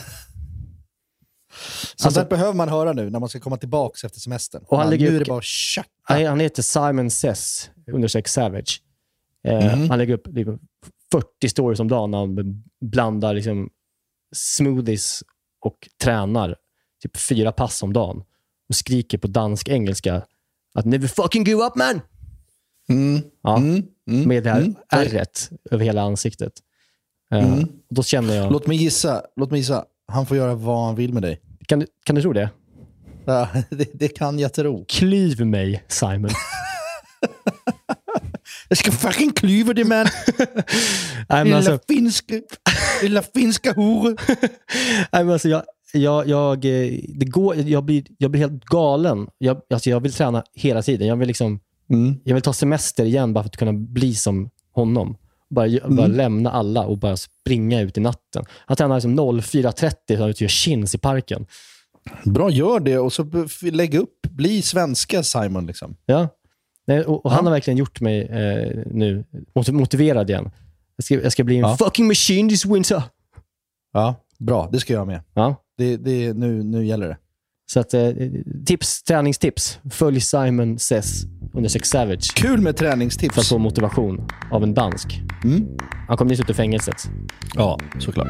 Så
Alltså,
det behöver man höra nu när man ska komma tillbaka efter semestern.
Och han
ja,
lägger
nu är
upp-
det bara shut.
han, han heter Simon Says, undersök Savage. Eh,
Mhm.
Han lägger upp liksom fyrtio stories om dagen när han blandar liksom smoothies och tränar typ fyra pass om dagen och skriker på dansk-engelska att never fucking give up, man!
Mm.
Ja,
Mm. Mm.
med det här
Mm.
ärret över hela ansiktet. Eh,
Mm.
Då känner jag...
Låt mig gissa. Låt mig gissa. Han får göra vad han vill med dig.
Kan, du- kan du tro det?
Ja, det, det kan jag tro.
Klyv mig, Simon.
Jag ska fucking klyva dig, man.
Nej, men
Lilla
alltså,
finska, lilla finska hore.
nej, men alltså jag, jag, jag, eh, det går, jag, blir, jag blir helt galen. Jag, alltså jag vill träna hela tiden. Jag vill, liksom,
Mm.
jag vill ta semester igen bara för att kunna bli som honom. Bara, bara
Mm.
lämna alla och bara springa ut i natten. Han tränar liksom noll fyra trettio så han gör chins i parken.
Bra, gör det och så b- lägg upp. Bli svenska Simon liksom.
Ja. Nej, och, och
Ja.
han har verkligen gjort mig eh, nu mot- motiverad igen. Jag ska, jag ska bli en
Ja.
fucking machine this winter.
Ja, bra. Det ska jag med.
Ja.
Det, det, nu, nu gäller det.
Så att, eh, tips, träningstips. Följ Simon Says under Sex Savage
Kul med
för att
träningstips.
få motivation av en dansk.
Mm.
Han kom nyss ut ur fängelset.
Ja, såklart.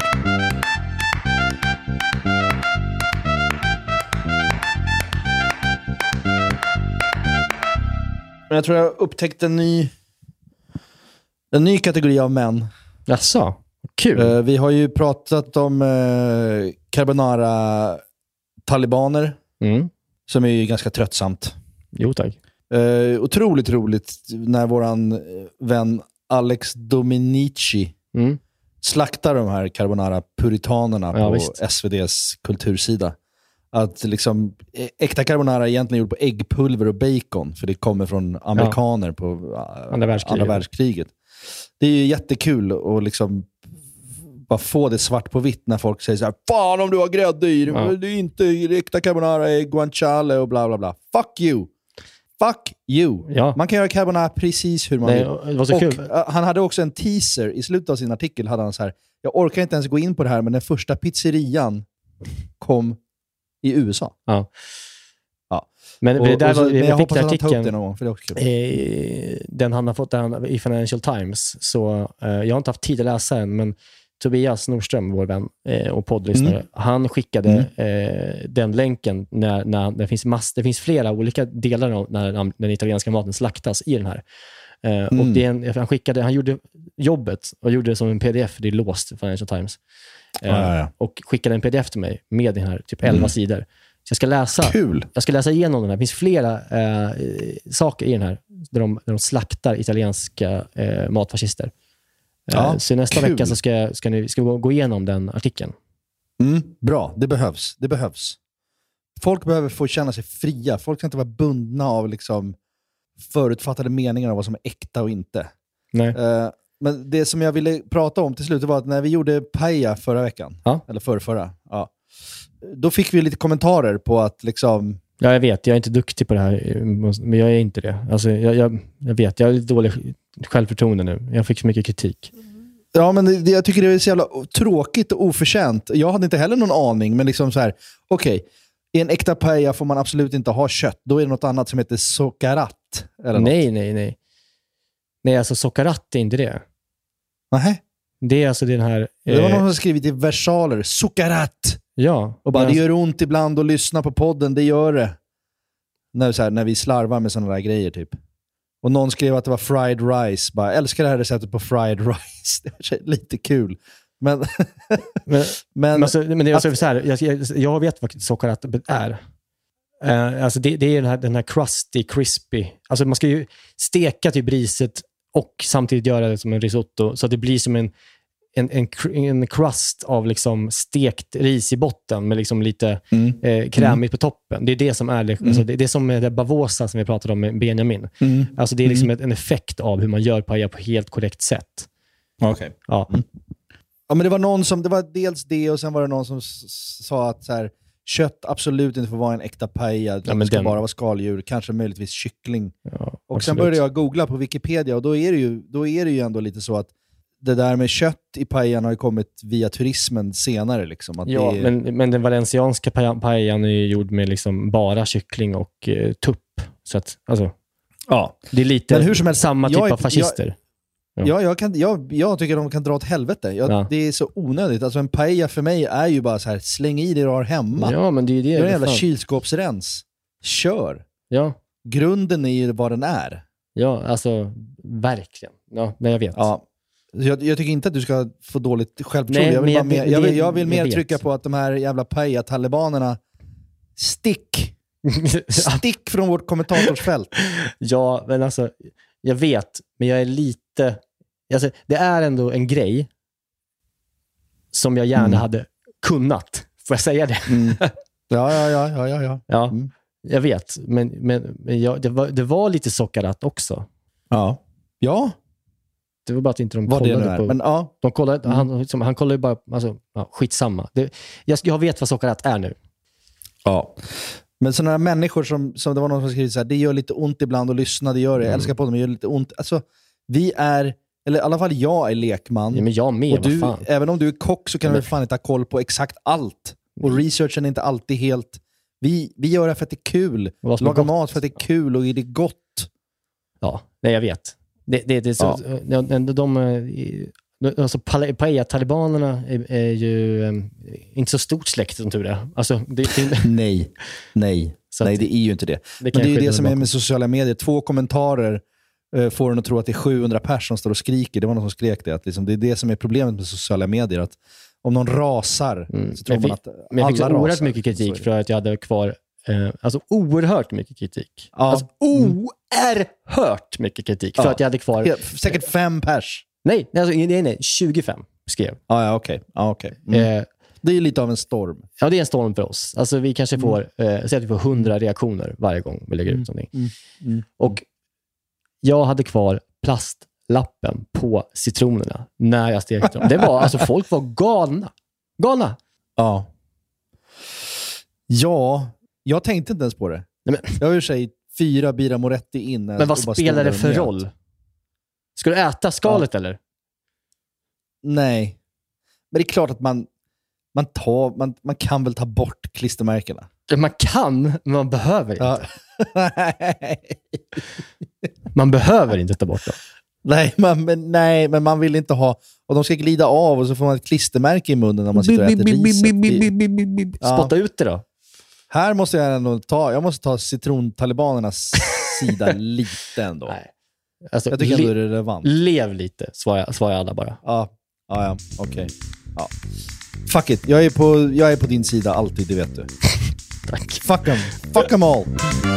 Men jag tror jag upptäckte en ny en ny kategori av män.
Jaså, kul.
Eh, vi har ju pratat om eh, carbonara-talibaner
Mm.
som är ju ganska tröttsamt.
Jo tack.
Eh, otroligt roligt när våran eh, vän Alex Dominici
Mm.
slaktar de här carbonara-puritanerna
Ja,
på
visst.
S V D:s kultursida. Att liksom, ä- äkta carbonara är egentligen gjord på äggpulver och bacon, för det kommer från amerikaner på äh,
Andra världskriget.
andra världskriget. Det är ju jättekul att liksom bara få det svart på vitt när folk säger så här: fan om du har grädde i,
Ja.
det är inte äkta carbonara, är guanciale och bla bla bla. Fuck you! Fuck you!
Ja.
Man kan göra carbonara precis hur man
Nej,
vill.
och det var så
Och
kul.
äh, han hade också en teaser i slutet av sin artikel. Hade han så här: jag orkar inte ens gå in på det här, men den första pizzerian kom i U S A.
Ja.
Ja.
Men
Och,
det där
och så,
var,
men jag
jag fick
hoppas att han tar upp det
artikeln.
någon gång, för det är också kul.
Eh, den han har fått den i Financial Times. Så eh, jag har inte haft tid att läsa den, men Tobias Nordström, vår vän eh, och poddlyssnare,
Mm.
han skickade eh, den länken när, när det, finns mass, det finns flera olika delar av när den, den italienska maten slaktas i den här. Eh,
Mm.
och det är en, han, skickade, han gjorde jobbet och gjorde det som en pdf, det är låst i Financial Times. Eh,
Ja, ja, ja.
Och skickade en pdf till mig med den här typ elva
Mm.
sidor. Så jag ska läsa
Kul!
jag ska läsa igenom den här. Det finns flera eh, saker i den här där de, där de slaktar italienska eh, matfascister. Eh,
Ja,
så nästa
kul.
vecka så ska, jag- ska, ni, ska vi gå igenom den artikeln.
Mm, bra, det behövs. Det behövs. Folk behöver få känna sig fria. Folk ska inte vara bundna av liksom förutfattade meningar om vad som är äkta och inte.
Nej.
Eh, men det som jag ville prata om till slut var att när vi gjorde paella förra veckan,
Ja.
eller förra, förra, ja, då fick vi lite kommentarer på att liksom,
Ja, jag vet. Jag är inte duktig på det här, men jag är inte det. Alltså, jag, jag, jag vet, jag har lite dålig självförtroende nu. Jag fick så mycket kritik.
ja, men det, jag tycker det är så jävla tråkigt och oförtjänt. Jag hade inte heller någon aning, men liksom så här, okej, i en äkta paella får man absolut inte ha kött. Då är det något annat som heter soccarat. Eller något.
Nej, nej, nej. Nej, alltså soccarat är inte det.
Nej.
Det är alltså den här...
Det var
eh,
någon som skrivit i versaler, soccarat.
ja.
Och bara,
men
det gör ont ibland att lyssna på podden, det gör det. När, så här, när vi slarvar med sådana där grejer typ. Och någon skrev att det var fried rice. Bara, älskar det här receptet på fried rice. Det är lite kul. Men,
Men,
men,
alltså, men det är alltså så här, jag, jag, jag vet vad sockerat är. Uh, alltså det, det är den här, den här crusty, crispy. Alltså man ska ju steka typ riset och samtidigt göra det som en risotto. Så att det blir som en, en, en, en crust av liksom stekt ris i botten med liksom lite mm. eh, krämigt mm. på toppen. Det är det som är det, mm. alltså det, det är som det bavosa som vi pratade om med Benjamin. Mm. Alltså det är liksom mm. en effekt av hur man gör paella på helt korrekt sätt.
Okej. Okay.
Ja.
Mm. Ja, men det var någon som, det var dels det och sen var det någon som s- sa att så här, kött absolut inte får vara en äkta paella. Ja, det ska den... bara vara skaldjur, kanske möjligtvis kyckling. Ja, och absolut. Sen började jag googla på Wikipedia och då är det ju, då är det ju ändå lite så att det där med kött i paellan har ju kommit via turismen senare. Liksom, att
ja,
det är...
men, men den valencianska paellan är gjord med liksom bara kyckling och eh, tupp. Så att, alltså,
ja.
Det är lite men hur som helst, samma typ
jag,
av fascister.
Jag, Ja, ja jag, kan, jag, jag tycker de kan dra åt helvete. Jag, ja. Det är så onödigt. Alltså en paella för mig är ju bara så här, släng i det du har hemma.
Ja, men det är ju det.
Det är en jävla kylskåpsrens. Kör.
Ja.
Grunden är ju vad den är.
Ja, alltså verkligen. Ja, men jag vet.
Ja. Jag, jag tycker inte att du ska få dåligt självförtroende. Jag vill, jag, mer, jag vill, jag vill mer jag trycka på att de här jävla paella-talibanerna stick. Stick från vårt kommentatorsfält.
Ja, men alltså jag vet, men jag är lite alltså, det är ändå en grej som jag gärna mm. hade kunnat. Får jag säga det?
Mm. Ja, ja, ja, ja, ja, ja.
ja mm. Jag vet, men, men, men jag, det, var, det var lite sockerat också.
Ja. Ja.
Det var bara att inte de
vad
kollade på.
Men, ja.
De kollade, mm. han, som, han kollade ju bara, alltså, ja, skitsamma. Det, jag, jag vet vad sockerat är nu.
Ja. Men sådana här människor som, som det var någon som skrev så här, det gör lite ont ibland att lyssna, det gör det. Jag älskar på dem, det gör lite ont. Alltså, vi är, eller i alla fall jag är lekman.
Ja, men jag med,
och du,
vad fan.
även om du är kock så kan
ja,
men... du fan inte ha koll på exakt allt. Och Nej. researchen är inte alltid helt... Vi, vi gör det för att det är kul. Laga mat för att det är kul och är det gott.
Ja, nej jag vet. Det, det, det är så, ja. de, de, de, alltså paella-talibanerna är, är ju um, inte så stort släkt som tur är. Alltså, det, det...
nej, nej. nej, det är ju inte det. det Men det är ju det som är med sociala medier. Två kommentarer uh, får en att tro att det är sjuhundra personer som står och skriker. Det var någon som skrek det. Att liksom, det är det som är problemet med sociala medier. Att om någon rasar
mm.
så tror
men
man
fick,
att
men jag fick
alla
så oerhört
rasar.
mycket kritik för att jag hade kvar eh, alltså oerhört mycket kritik.
Ja.
Alltså oerhört mycket kritik för ja. att jag hade kvar...
Säkert fem pers.
Nej, alltså, nej, nej, tjugofem skrev.
Ah, ja, okej. Okay. Ah, okay. Mm. Eh, det är ju lite av en storm.
Ja, det är en storm för oss. Alltså vi kanske får, mm. eh, säg att vi får hundra reaktioner varje gång vi lägger ut någonting.
Mm. Mm.
Och jag hade kvar plastlappen på citronerna när jag stekte dem. Det var, alltså folk var galna. Galna!
Ja. Ja, jag tänkte inte ens på det.
Nej, men,
jag har ju sig fyra Birra Moretti in.
Men vad spelar det för roll? Ska du äta skalet ja. eller?
Nej. Men det är klart att man man, tar, man, man kan väl ta bort klistermärkena.
Man kan, men man behöver inte.
Ja.
Man behöver inte ta bort dem.
Nej men, men, nej, men man vill inte ha... Och de ska glida av och så får man ett klistermärke i munnen när man sitter och äter riset.
Spotta ut det då.
Här måste jag ändå ta... Jag måste ta citrontalibanernas sida lite ändå. Nej.
Alltså,
jag tycker ändå det är relevant.
Lev lite, svarar, svarar alla bara.
Ja, ja, ja. okej. Okay. Ja. Fuck it, jag är, på, jag är på din sida alltid, det vet du.
Tack.
Fuck them, fuck them all.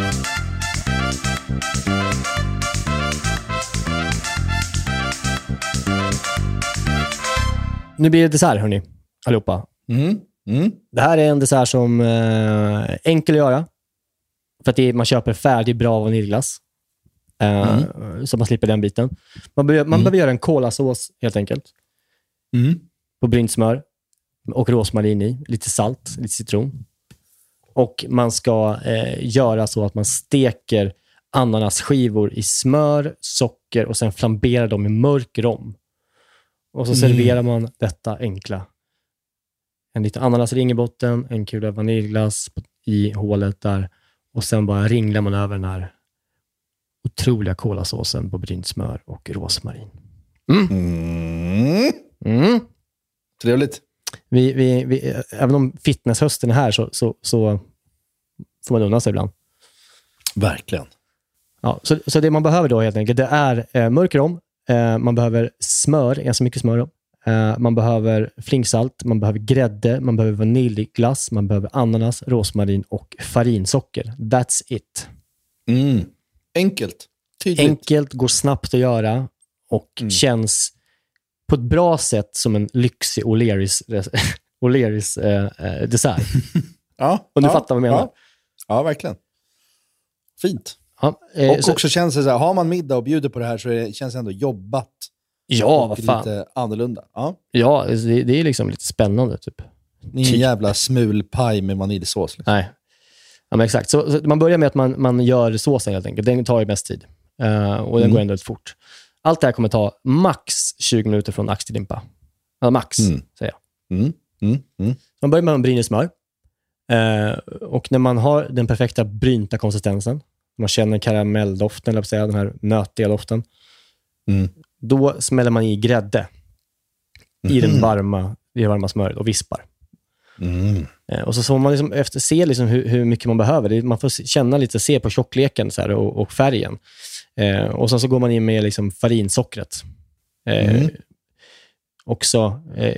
Nu blir det dessert, hörni, allihopa.
Mm. Mm.
Det här är en dessert som är eh, enkel att göra. För att det är, man köper färdig bra vaniljglass. Eh, mm. Så man slipper den biten. Man, behöver, man mm. behöver göra en kolasås helt enkelt.
Mm.
På brynt smör. Och rosmarin i. Lite salt, lite citron. Och man ska eh, göra så att man steker ananasskivor i smör, socker och sen flamberar dem i mörk rom. Och så mm. serverar man detta enkla. En liten ananasring i botten, en kula vaniljglass i hålet där. Och sen bara ringlar man över den här otroliga kolasåsen på brynt smör och rosmarin. Mm.
Mm.
Mm.
Trevligt.
Vi, vi, vi, även om fitnesshösten är här så, så, så får man unna sig ibland.
Verkligen.
Ja, så, så det man behöver då helt enkelt, det är eh, mörk rom. Eh, man behöver smör, ganska mycket smör. Uh, man behöver flingsalt, man behöver grädde, man behöver vaniljglass, man behöver ananas, rosmarin och farinsocker. That's it.
Mm. Enkelt. Tydligt.
Enkelt, går snabbt att göra och mm. känns på ett bra sätt som en lyxig O'Learys, O'Learys uh, uh, dessert.
Ja,
och du
ja,
fattar vad jag menar.
Ja, ja verkligen. Fint.
Ja, eh,
och
så,
också känns det så här, har man middag och bjuder på det här så är det, känns det ändå jobbat.
Ja, vad fan.
Lite annorlunda. Ja,
ja det, det är liksom lite spännande typ.
Ni är en jävla smulpaj med vaniljsås. Liksom.
Nej. Ja, men exakt. Så, så man börjar med att man, man gör såsen helt enkelt. Den tar ju mest tid. Uh, och den mm. går ändå rätt fort. Allt det här kommer ta max tjugo minuter från ax till limpa. Ja, max,
mm.
säger jag.
Mm. Mm. Mm.
Man börjar med att bryna smör. Uh, och när man har den perfekta brynta konsistensen, man känner karamelldoften, eller säga, den här nötiga doften,
mm.
då smäller man i grädde mm. i den varma, i det varma smöret och vispar.
Mm.
Uh, och så får man liksom efter se liksom hur, hur mycket man behöver. Det, man får känna lite, se på tjockleken så här, och, och färgen. Uh, och sen så går man in med liksom farinsockret. Uh,
mm.
Också uh,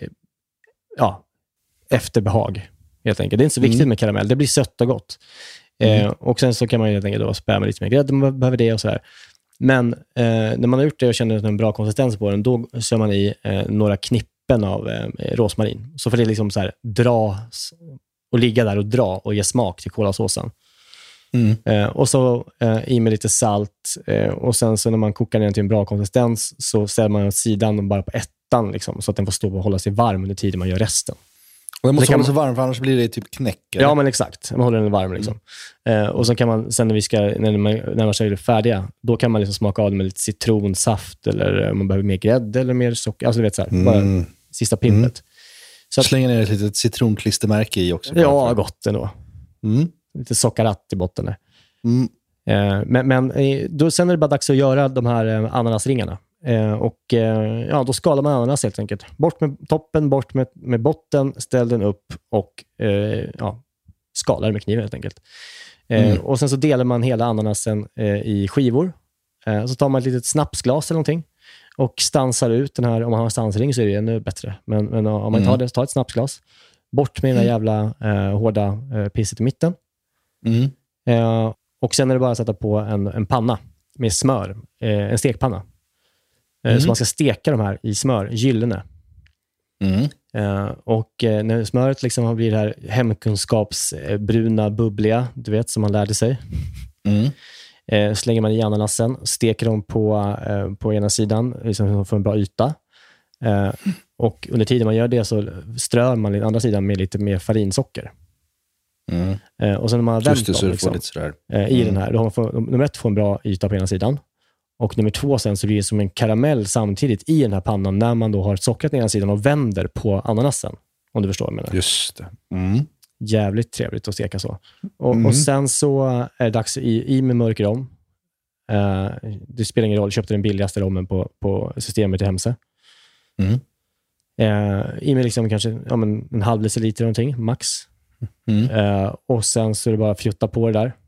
ja, efter behag. Helt enkelt. Det är inte så viktigt mm. med karamell. Det blir sött och gott. Mm. Eh, och sen så kan man ju helt enkelt då spä med lite mer grädde. Man behöver det och så här. Men eh, när man har gjort det och känner en bra konsistens på den, då kör man i eh, några knippen av eh, rosmarin. Så får det liksom så här dra och ligga där och dra och ge smak till kolasåsen.
Mm.
Eh, och så eh, i med lite salt. Eh, och sen så när man kokar ner till en bra konsistens så ställer man åt sidan bara på ettan liksom, så att den får stå och hålla sig varm under tiden man gör resten.
Och den måste
kan
hålla sig
man...
varm, för annars blir det typ knäck. Eller?
Ja, men exakt. Man håller den varm liksom. Mm. Eh, och så kan man, sen när vi ska, när man närmar sig det färdiga, då kan man liksom smaka av det med lite citronsaft, eller om man behöver mer grädde eller mer socker. Alltså du vet så här, mm. bara sista pimpet. Mm.
Så att, slänger ner ett litet citronklistermärke i också.
Ja, för. Gott ändå.
Mm.
Lite sockarat i botten där.
Mm.
Eh, men men då, sen är det bara dags att göra de här eh, ananasringarna. Eh, och eh, ja, då skalar man ananas helt enkelt. Bort med toppen, bort med, med botten, ställ den upp och eh, ja, skalar med kniven helt enkelt. Eh, mm. Och sen så delar man hela ananasen eh, i skivor. Eh, så tar man ett litet snapsglas eller någonting och stansar ut den här. Om man har en stansring så är det ännu bättre. Men, men om man tar det, tar ett snapsglas. Bort med den här jävla eh, hårda eh, pisset i mitten.
Mm.
Eh, och sen är det bara att sätta på en, en panna med smör. Eh, en stekpanna. Mm. Så man ska steka de här i smör, gyllene.
Mm.
Uh, och uh, när smöret liksom blir det här hemkunskapsbruna, bubbliga, du vet, som man lärde sig.
Mm.
Uh, slänger man i ananasen, steker dem på, uh, på ena sidan, liksom för en bra yta. Uh, och under tiden man gör det så strör man den andra sidan med lite mer farinsocker.
Mm.
Uh, och sen när man har vänt
dem
liksom,
uh,
mm. i den här, då har man få, nummer ett får en bra yta på ena sidan. Och nummer två sen så blir det som en karamell samtidigt i den här pannan när man då har sockrat ner sidan och vänder på ananasen. Om du förstår vad jag menar.
Just det. Mm.
Jävligt trevligt att steka så. Och,
mm.
och sen så är det dags i, i med mörk rom. Uh, det spelar ingen roll. Jag köpte den billigaste rommen på, på systemet i Hemse.
Mm.
Uh, I med liksom kanske ja, men en halv deciliter någonting, max.
Mm.
Uh, och sen så är det bara att fjutta på det där.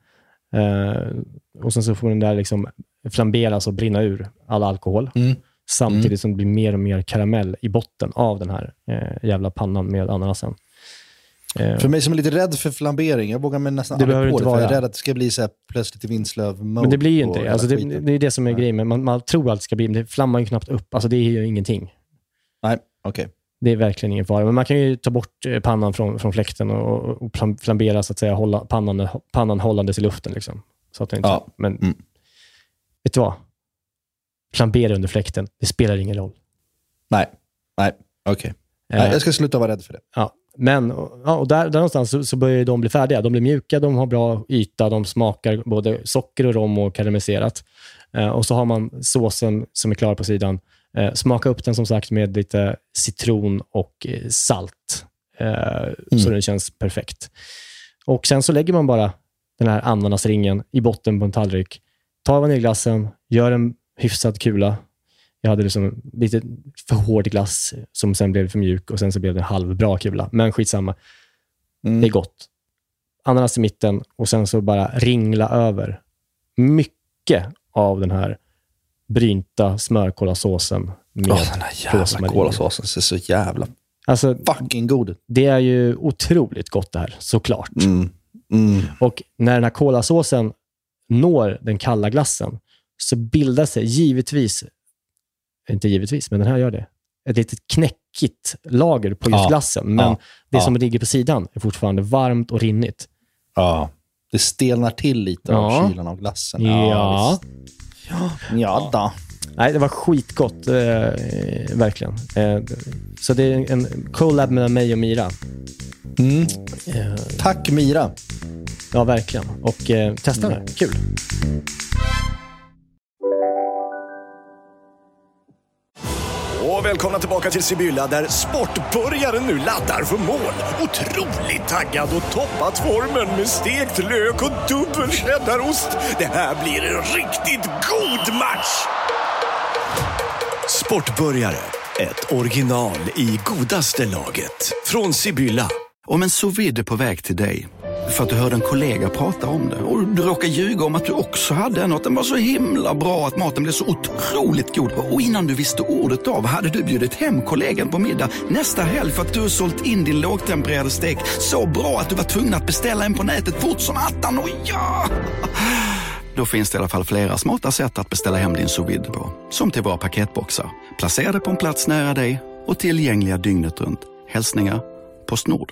Uh, och sen så får den där liksom flamberas och brinna ur all alkohol.
Mm.
Samtidigt
mm.
som det blir mer och mer karamell i botten av den här eh, jävla pannan med ananasen. Eh,
för mig som är lite rädd för flambering, jag vågar mig nästan
det
aldrig på det. För
vara.
jag är rädd att det ska bli så här plötsligt i vindslöv.
Men det blir ju inte det. Alltså det. Det är det som är ja. grejen. Men man, man tror att det ska bli, men det flammar ju knappt upp. Alltså det är ju ingenting.
Nej, okej. Okay.
Det är verkligen ingen fara. Men man kan ju ta bort pannan från, från fläkten och, och flambera så att säga, hålla pannan, pannan hållandes i luften liksom. Så att det inte,
ja.
Men
mm.
vet du vad? Flambera under fläkten. Det spelar ingen roll.
Nej, nej, okej. Okay. Eh, jag ska sluta vara rädd för det.
Ja, men ja, och där, där någonstans så, så börjar de bli färdiga. De blir mjuka, de har bra yta, de smakar både socker och rom och karamelliserat. Eh, och så har man såsen som är klar på sidan. Eh, smaka upp den som sagt med lite citron och eh, salt. Eh, mm. Så den känns perfekt. Och sen så lägger man bara den här ananasringen i botten på en tallrik. Ta vaniljglassen, gör en hyfsad kula. Jag hade liksom lite för hård glass som sen blev för mjuk och sen så blev det en halvbra kula. Men skitsamma. Mm. Det är gott. Ananas i mitten och sen så bara ringla över mycket av den här brynta smörkolasåsen med
Åh, den här jävla
rosmarin.
kolasåsen ser så jävla
Alltså,
fucking god.
det är ju otroligt gott det här, såklart.
Mm. Mm.
Och när den här kolasåsen når den kalla glassen så bildar sig givetvis, inte givetvis, men den här gör det, ett litet knäckigt lager på just
Ja.
glassen. Men
Ja.
det
Ja.
som ligger på sidan är fortfarande varmt och rinnigt.
Ja. Det stelnar till lite
Ja.
av kylan av glassen.
Ja.
Ja, ja då.
Nej, det var skitgott, eh, verkligen. Eh, så det är en collab mellan mig och Mira.
Mm.
Eh,
Tack Mira.
ja, verkligen. Och eh, testa det. Kul.
Och välkomna tillbaka till Sibylla där sportbörjaren nu laddar för mål. Otroligt taggad och toppat formen med stekt lök och dubbel cheddarost. Det här blir en riktigt god match! Sportbörjare, ett original i godaste laget. Från Sibylla.
Om en sous vide är på väg till dig för att du hörde en kollega prata om det och du råkar ljuga om att du också hade en och att den var så himla bra att maten blev så otroligt god. Och innan du visste ordet av hade du bjudit hem kollegan på middag nästa helg för att du har sålt in din lågtempererade stek så bra att du var tvungen att beställa en på nätet fort som attan. Och ja! Då finns det i alla fall flera smarta sätt att beställa hem din sous vide på. Som till våra paketboxar. Placerade på en plats nära dig och tillgängliga dygnet runt. Hälsningar Postnord.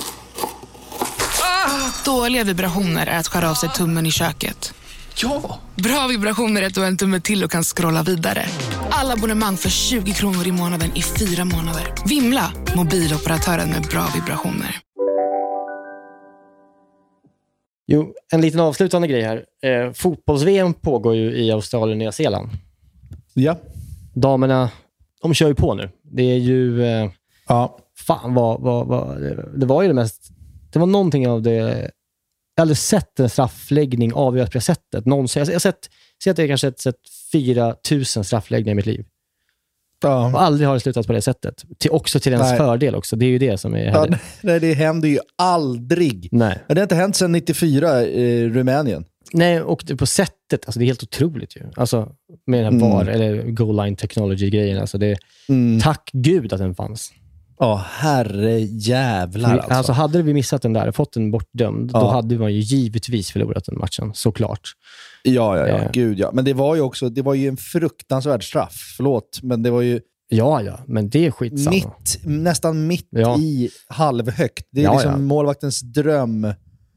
Dåliga vibrationer är att skära av sig tummen i köket.
Ja!
Bra vibrationer är att du har en tumme till och kan scrolla vidare. Alla abonnemang för tjugo kronor i månaden i fyra månader. Vimla! Mobiloperatören med bra vibrationer.
Jo, en liten avslutande grej här. Eh, fotbolls-V M pågår ju i Australien och Nya Zeeland.
Ja.
Damerna, de kör ju på nu. Det är ju... Eh,
ja.
Fan, vad, vad, vad... Det var ju det mest... Det var någonting av det... Jag har aldrig sett en straffläggning avgöras på det sättet. Någonsin. Jag har sett, sett det kanske sett fyra tusen straffläggningar i mitt liv.
Ja.
Och aldrig har det slutat på det sättet. Till, också till ens
Nej.
fördel också. Det är ju det som är...
Ja, nej, det händer ju aldrig.
Nej.
Det har inte hänt sedan nittiofyra i Rumänien.
Nej, och det på sättet, alltså det är helt otroligt ju. Alltså med den här
Mm.
VAR eller goal line technology-grejen. Alltså det,
Mm.
tack gud att den fanns.
Ja, herre jävlar
Alltså.
alltså.
hade vi missat den där och fått den bortdömd,
Ja.
då hade man ju givetvis förlorat den matchen, såklart.
Ja, ja, ja.
Eh.
Gud ja. Men det var ju också, det var ju en fruktansvärd straff. Förlåt, men det var ju
Ja, ja, men det är skitsamma.
mitt, nästan mitt
Ja.
i halvhögt. Det är
Ja,
liksom
ja.
målvaktens dröm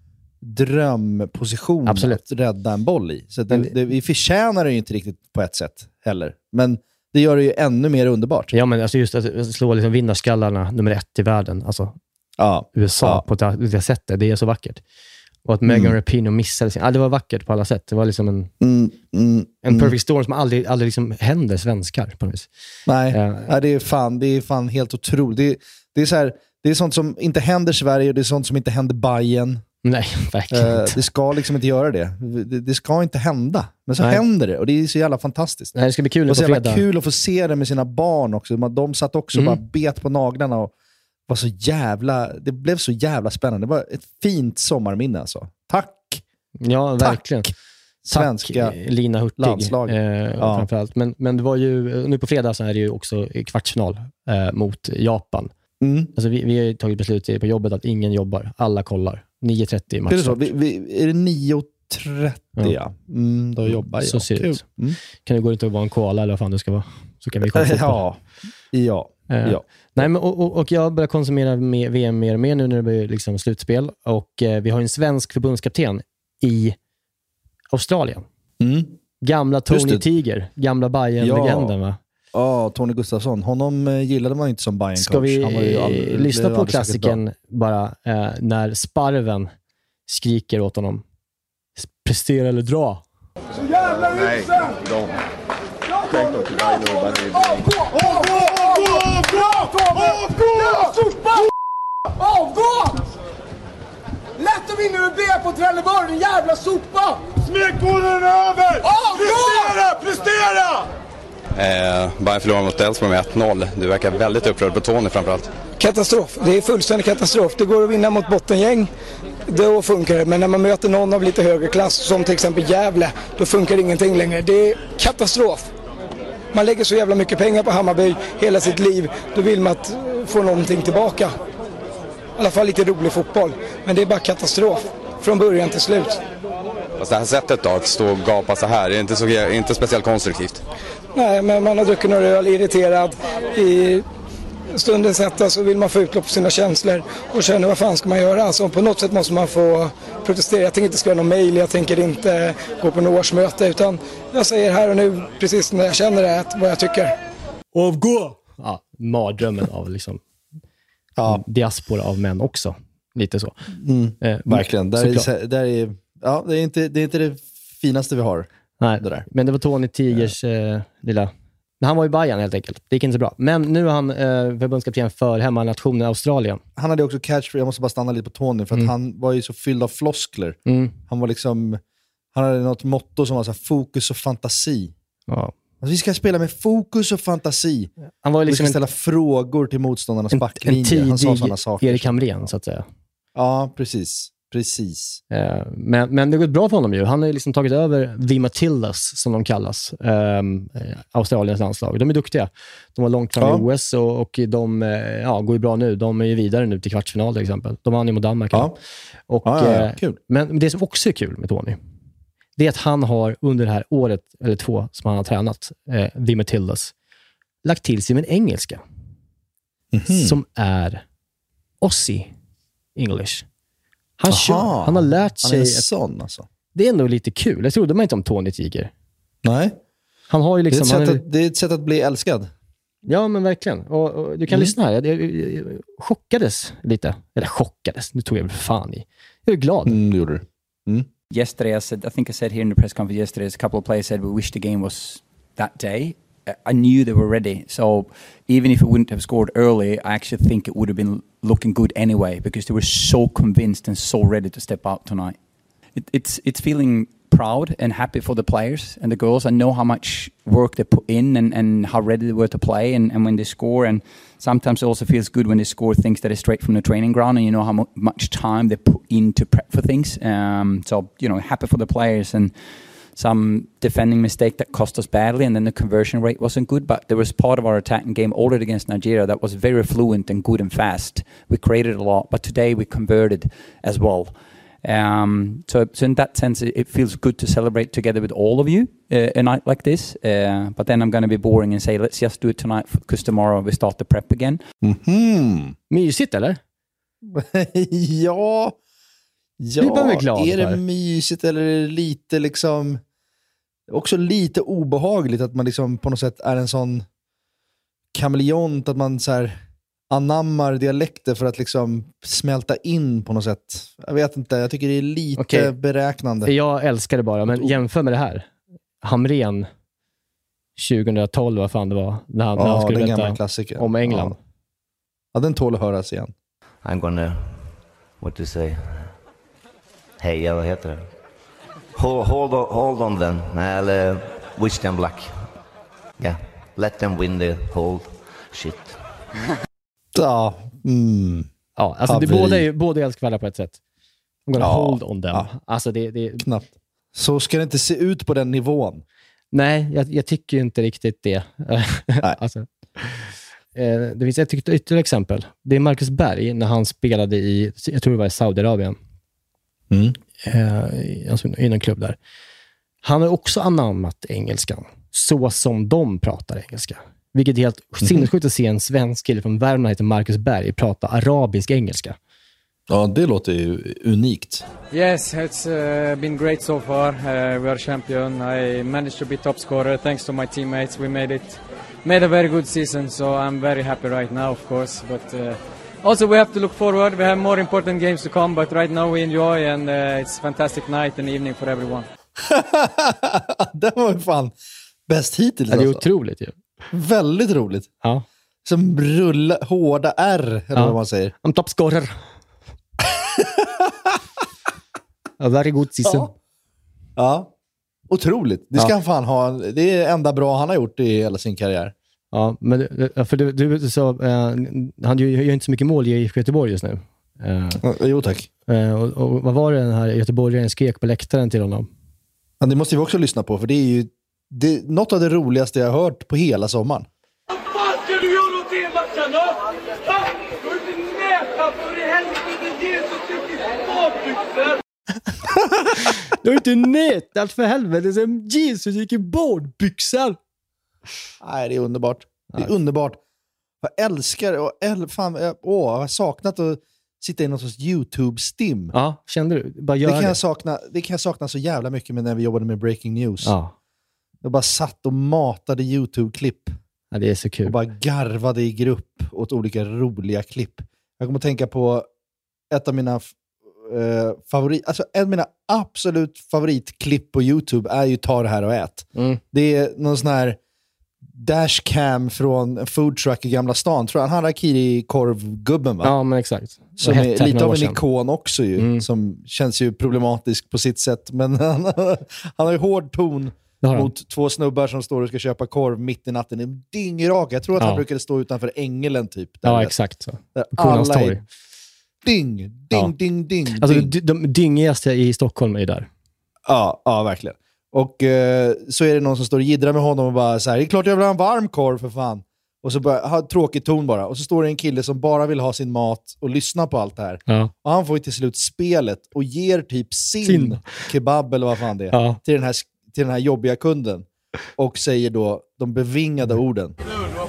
drömposition
Absolut.
att rädda en boll i. Så det,
Men-
det, vi förtjänar det ju inte riktigt på ett sätt heller. Men det gör det ju ännu mer underbart.
Ja, men alltså just att slå liksom vinnarskallarna nummer ett i världen, alltså
Ja.
U S A
Ja.
på det, det sättet, det är så vackert. Och att
Mm.
Megan Rapinoe missade sin... Ja, det var vackert på alla sätt. Det var liksom en,
Mm, mm,
en
mm.
perfect storm som aldrig, aldrig liksom händer svenskar på något vis.
Nej,
Ja.
Nej det, är fan, det är fan helt otroligt. Det, det, är så här, det är sånt som inte händer Sverige och det är sånt som inte händer Bayern.
Nej, verkligen
Eh,
inte.
det ska liksom inte göra det. det. Det ska inte hända. Men så
Nej.
händer det och det är så jävla fantastiskt.
Nej, det ska bli kul nu
Och
på
så jävla
fredag.
kul att få se det med sina barn också. De- De satt också
Mm.
och bara bet på naglarna och var så jävla... Det blev så jävla spännande. Det var ett fint sommarminne alltså. Tack!
Ja,
Tack!
verkligen.
Svenska
Tack, Lina Hurtig.
landslag.
Eh,
Ja.
framförallt. Men, men det var ju, nu på fredag så är det ju också kvartsfinal eh, mot Japan.
Mm.
Alltså vi, vi har ju tagit beslut på jobbet att ingen jobbar. Alla kollar. nio trettio
Är det så?
match.
Vi, vi, är det nio trettio?
Ja.
Ja. Mm, då jobbar jag.
Så ser det
Kul.
ut.
Mm.
Kan du gå inte och vara en koala eller vad fan det ska vara? Så kan vi kolla fotboll.
Ja. Ja.
Eh,
ja.
Nej, men, och, och, och jag börjar konsumera med V M mer och mer nu när det blir liksom slutspel. Och eh, vi har en svensk förbundskapten i Australien.
Mm.
Gamla
Just
Tony
det.
Tiger. Gamla Bayern-legenden, va?
Ja, Tony Gustafsson. Honom eh, gillade man inte som Bayern-coach.
Ska vi
Han var ju aldrig-
eh, lyssna
blev
på
aldrig särskilt bra.
klassiken bara eh, när Sparven skriker åt honom? Prestera eller dra?
Så jävla usel!
de. Självklart till varje dag.
Avgå! Avgå! Avgå! Avgå! Lätt att vinna med B på Trelleborg, din jävla sopa! Smekmålen är över! Avgå! Prestera! Prestera!
Eh, Bayern förlorar mot Elfsborg med ett noll. Du verkar väldigt upprörd på Tony framförallt.
Katastrof. Det är fullständig katastrof. Det går att vinna mot bottengäng. Då funkar det. Men när man möter någon av lite högre klass, som till exempel Gävle, då funkar ingenting längre. Det är katastrof. Man lägger så jävla mycket pengar på Hammarby hela sitt liv. Då vill man att få någonting tillbaka. I alla fall lite rolig fotboll. Men det är bara katastrof. Från början till slut.
Fast det här sättet då, att stå och gapa så här, är inte, så, inte speciellt konstruktivt.
Nej, men man har druckit några öl, irriterad. I stunden sätta så vill man få utlopp för sina känslor. Och känner vad fan ska man göra? Alltså, på något sätt måste man få protestera. Jag tänker inte skriva någon mejl, jag tänker inte gå på något årsmöte. Utan jag säger här och nu, precis när jag känner det, vad jag tycker.
Avgå! Ja, mardrömmen av liksom ja. diaspora av män också. Lite så.
Mm,
eh,
verkligen. Där är, där är, ja, det, är inte, det är inte det finaste vi har.
Nej,
det där.
Men det var Tony Tigers eh, lilla... Men han var i Bayern helt enkelt. Det gick inte så bra. Men nu är han eh, förbundskapten för hemmanationen Australien. Han
hade också catch, jag måste bara stanna lite på Tony, för att mm. han var ju så fylld av floskler. Mm. Han var liksom... Han hade något motto som var så här, fokus och fantasi. Ja. Alltså, vi ska spela med fokus och fantasi. Han var liksom vi ska ställa en, frågor till motståndarnas en, backlinje. En han sa sådana saker.
Erik Hamrén, så att säga.
Ja, precis. Precis.
Uh, men, men det går bra för honom ju. Han har ju liksom tagit över The Matildas, som de kallas. Um, Australiens landslag. De är duktiga. De var långt fram ja. i O S och, och de ja, går ju bra nu. De är ju vidare nu till kvartsfinal till exempel. De vann ju mot Danmark. Ja. Och, ja, ja, ja. Kul. Men det som också är kul med Tony, det är att han har under det här året eller två som han har tränat eh, The Matildas lagt till sig en engelska mm-hmm. som är Aussie English. Han, kör, han har lärt sig...
Han är sån alltså.
Det är ändå lite kul. Jag trodde man inte om Tony Tiger.
Nej.
Han har ju liksom,
det, är ett sätt
är,
att, det är ett sätt att bli älskad.
Ja, men verkligen. Och, och du kan mm. lyssna här. Jag, jag, jag chockades lite. Eller chockades. Nu tog jag väl för fan i. Jag är glad.
Mm, det gjorde du. Mm.
Yesterday, I said, I think I said here in the press conference yesterday, a couple of players said we wish the game was that day. I knew they were ready. So even if it wouldn't have scored early, I actually think it would have been looking good anyway because they were so convinced and so ready to step out tonight. It, it's it's feeling proud and happy for the players and the girls. I know how much work they put in and, and how ready they were to play and, and when they score. And sometimes it also feels good when they score things that are straight from the training ground and you know how mu- much time they put in to prep for things. Um, so, you know, happy for the players and some defending mistake that cost us badly and then the conversion rate wasn't good, but there was part of our attacking game already against Nigeria that was very fluent and good and fast. We created a lot, but today we converted as well. Um, so, so in that sense, it, it feels good to celebrate together with all of you uh, a night like this. Uh, but then I'm going to be boring and say, let's just do it tonight because tomorrow we start the prep again.
Mm-hmm.
Mysigt, eller?
ja. Ja, är det mysigt eller är det lite liksom också lite obehagligt att man liksom på något sätt är en sån kameleont att man så här anammar dialekter för att liksom smälta in på något sätt. Jag vet inte, jag tycker det är lite okay. beräknande.
Jag älskar det bara, men jämför med det här. Hamrén tjugohundratolv, vad fan det var, när han,
ja,
när han skulle
berätta
om England.
Ja. ja, den tål att höras igen.
I'm gonna, what to say... Hej, vad heter det? Hold, hold, on, hold on them. Eller wish them luck. Yeah, let them win the whole shit.
Ja, mm.
ja alltså det båda är båda är älskvärda på ett sätt. I'm gonna ja. hold on them. Ja. Alltså det, det
knappt. Så ska det inte se ut på den nivån.
Nej, jag, jag tycker inte riktigt det. Nej. alltså, eh, det finns ett ytterligare exempel. Det är Marcus Berg när han spelade i, jag tror det var i Saudiarabien.
Mm.
Eh, alltså i en klubb där. Han har också anammat engelskan så som de pratar engelska. Vilket är helt mm. sinnessjukt att se en svensk kille från Värmland heter Marcus Berg prata arabisk engelska.
Ja, det låter ju unikt.
Yes, it's uh, been great so far. Uh, we are champion. I managed to be top scorer thanks to my teammates. We made it made a very good season, so I'm very happy right now, of course, but uh, also, we have to look forward. We have more important games to come, but right now we enjoy and uh, it's a fantastic night and evening for everyone.
Det var ju fan bäst hittills.
Ja, det är alltså otroligt ju.
Väldigt roligt.
Ja.
Som rulla, hårda R, eller ja. vad man säger.
I'm top scorer. A very good season.
Ja. ja. Otroligt. Det ska ja. han fan ha. Det är det enda bra han har gjort i hela sin karriär.
Ja, men för du, du så eh, han gör ju inte så mycket mål i Göteborg just nu. Eh,
jo tack.
Eh, och, och vad var det den här göteborgaren skrek på läktaren till honom?
Ja, det måste vi också lyssna på, för det är ju det är något av det roligaste jag har hört på hela sommaren.
Vad fan ska du göra åt det matchen då? Va? Du har inte nätat för i helvete Jesus i badbyxor!
Du har inte nätat för helvete som Jesus gick i badbyxor.
Nej, det är underbart. Det är underbart. Jag älskar och äl, fan, jag, åh, jag har saknat att sitta i någon sorts YouTube-stim.
Ja, kände du? Bara gör
det, kan
det.
Jag sakna, det kan jag sakna så jävla mycket med när vi jobbade med Breaking News.
Ja.
Jag bara satt och matade YouTube-klipp.
Ja, det är så kul.
Och bara garvade i grupp åt olika roliga klipp. Jag kommer att tänka på ett av mina eh, favorit, alltså en av mina absolut favoritklipp på YouTube är ju Ta det här och ät.
Mm.
Det är någon sån här dashcam från en food truck i Gamla stan. Tror jag han harakiri-korvgubben, va?
Ja, men exakt.
Som är lite av en
sedan.
ikon också ju. Mm. Som känns ju problematisk på sitt sätt. Men han, han har ju hård ton mot två snubbar som står och ska köpa korv mitt i natten. En dingrak. Jag tror att ja. han brukade stå utanför Ängelen typ.
Ja, exakt så.
Alla är ding, ding, ja. ding, ding.
Alltså
ding.
de dingigaste i Stockholm är där.
Ja, ja verkligen. Och eh, så är det någon som står och jiddrar med honom och bara så här, det är klart jag vill ha en varm korv för fan. Och så bara, ha tråkig ton bara. Och så står det en kille som bara vill ha sin mat och lyssna på allt det här.
Ja.
Och han får ju till slut spelet och ger typ sin, sin. kebab eller vad fan det är
ja.
till, den här, till den här jobbiga kunden. Och säger då de bevingade orden.
Vill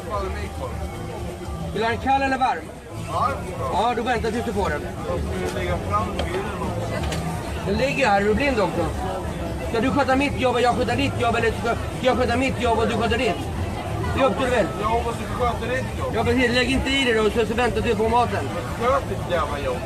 du ha en kall eller varm? Varm. Ja, då väntar tills du får den. Den ligger här, är du blind också? Ska du sköta mitt jobb och jag sköta ditt jobb, eller ska jag sköta mitt jobb och du sköter ditt? Det är upp till dig väl?
Jag hoppas du sköter ditt jobb.
Ja, precis. Lägg inte i det då, så, så väntar du på maten.
Sköt ditt jävla jobb.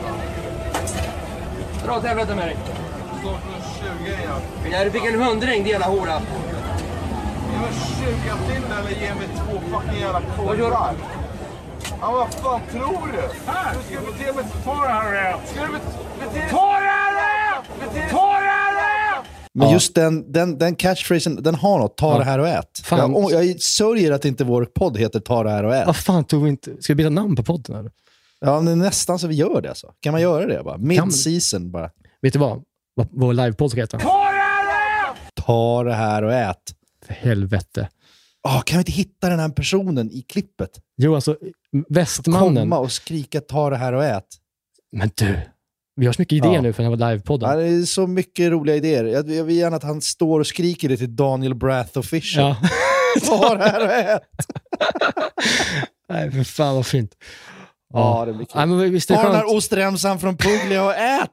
Dra åt helvete med dig.
Står för tjugo igen.
Ja, du fick en hundring, det jävla hora.
Ge mig tjugo till eller ge mig två fucking jävla korvar. Ja, vad fan tror du? Här! Du ska bete mig till ta det här rätt. Ska du bete dig? Ta det här rätt! Ta det här rätt!
Men
ja.
just den, den, den catchphrasen, den har något. Ta ja. det här och ät.
Fan.
Jag, jag sörjer att inte vår podd heter Ta det här och ät.
Vad fan tog vi inte? Ska vi byta namn på podden eller?
Ja, men nästan så vi gör det alltså. Kan man göra det bara? Mid-season bara.
Vet du vad? Vad vår livepodd ska heta?
Ta det här och ät!
Ta det här och ät.
För helvete.
Oh, kan vi inte hitta den här personen i klippet?
Jo, alltså västmannen.
Komma och skrika ta det här och ät.
Men du, vi har så mycket idéer
ja.
nu för den här livepodden.
Ja, det är så mycket roliga idéer. Jag, jag vill gärna att han står och skriker det till Daniel Brath official.
Ja.
Ta det här och ät.
Nej, för fan vad fint.
Ja, ja det blir kul.
Ja, men visst är det
ta
skönt.
den här ostremsan från Puglia och ät.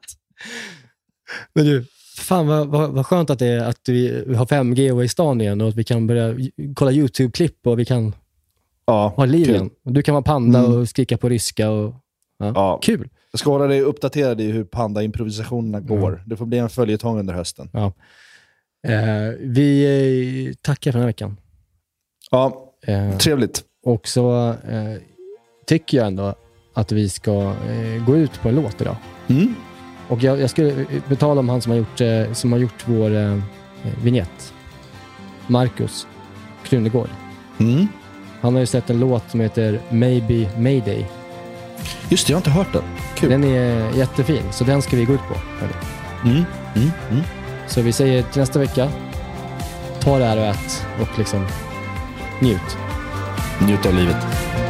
Men du, fan vad, vad, vad skönt att det är att vi har fem G och i stan igen och att vi kan börja kolla YouTube-klipp och vi kan
ja,
ha liv igen. Och du kan vara panda mm. och skrika på ryska och ja,
ja.
Kul.
Jag ska hålla dig uppdaterad i hur panda-improvisationerna går.
Mm.
Det får bli en följetong under hösten.
Ja. Eh, vi eh, tackar för den här veckan.
Ja,
eh,
trevligt.
Och så eh, tycker jag ändå att vi ska eh, gå ut på en låt idag.
Mm.
Och jag, jag skulle betala om han som har gjort, eh, som har gjort vår eh, vignett. Marcus Krunegård.
Mm.
Han har ju sett en låt som heter Maybe Mayday.
Just det, jag har inte hört den. Kul.
Den är jättefin, så den ska vi gå ut på.
Mm. Mm. Mm.
Så vi säger till nästa vecka, ta det här och ät och liksom njut.
Njut av livet.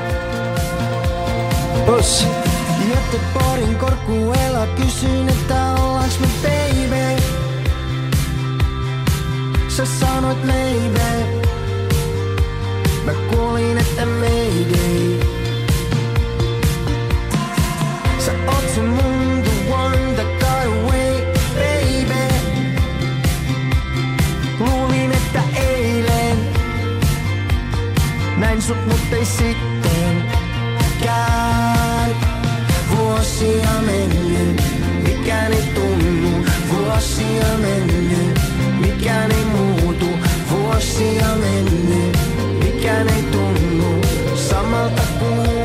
Puss!
Göteborgin korkuella kysyin, että ollaanko me baby. Sä sanoit maybe. Mä kuulin, että mayday. Sä oot se mun the one that got away, baby. Luulin, että eilen näin sut, mut ei sittenkään. Vuosia mennyt, mikään ei tunnu. Vuosia mennyt, mikään ei muutu. Vuosia mennyt, mikään ei tunnu. Samalta kuin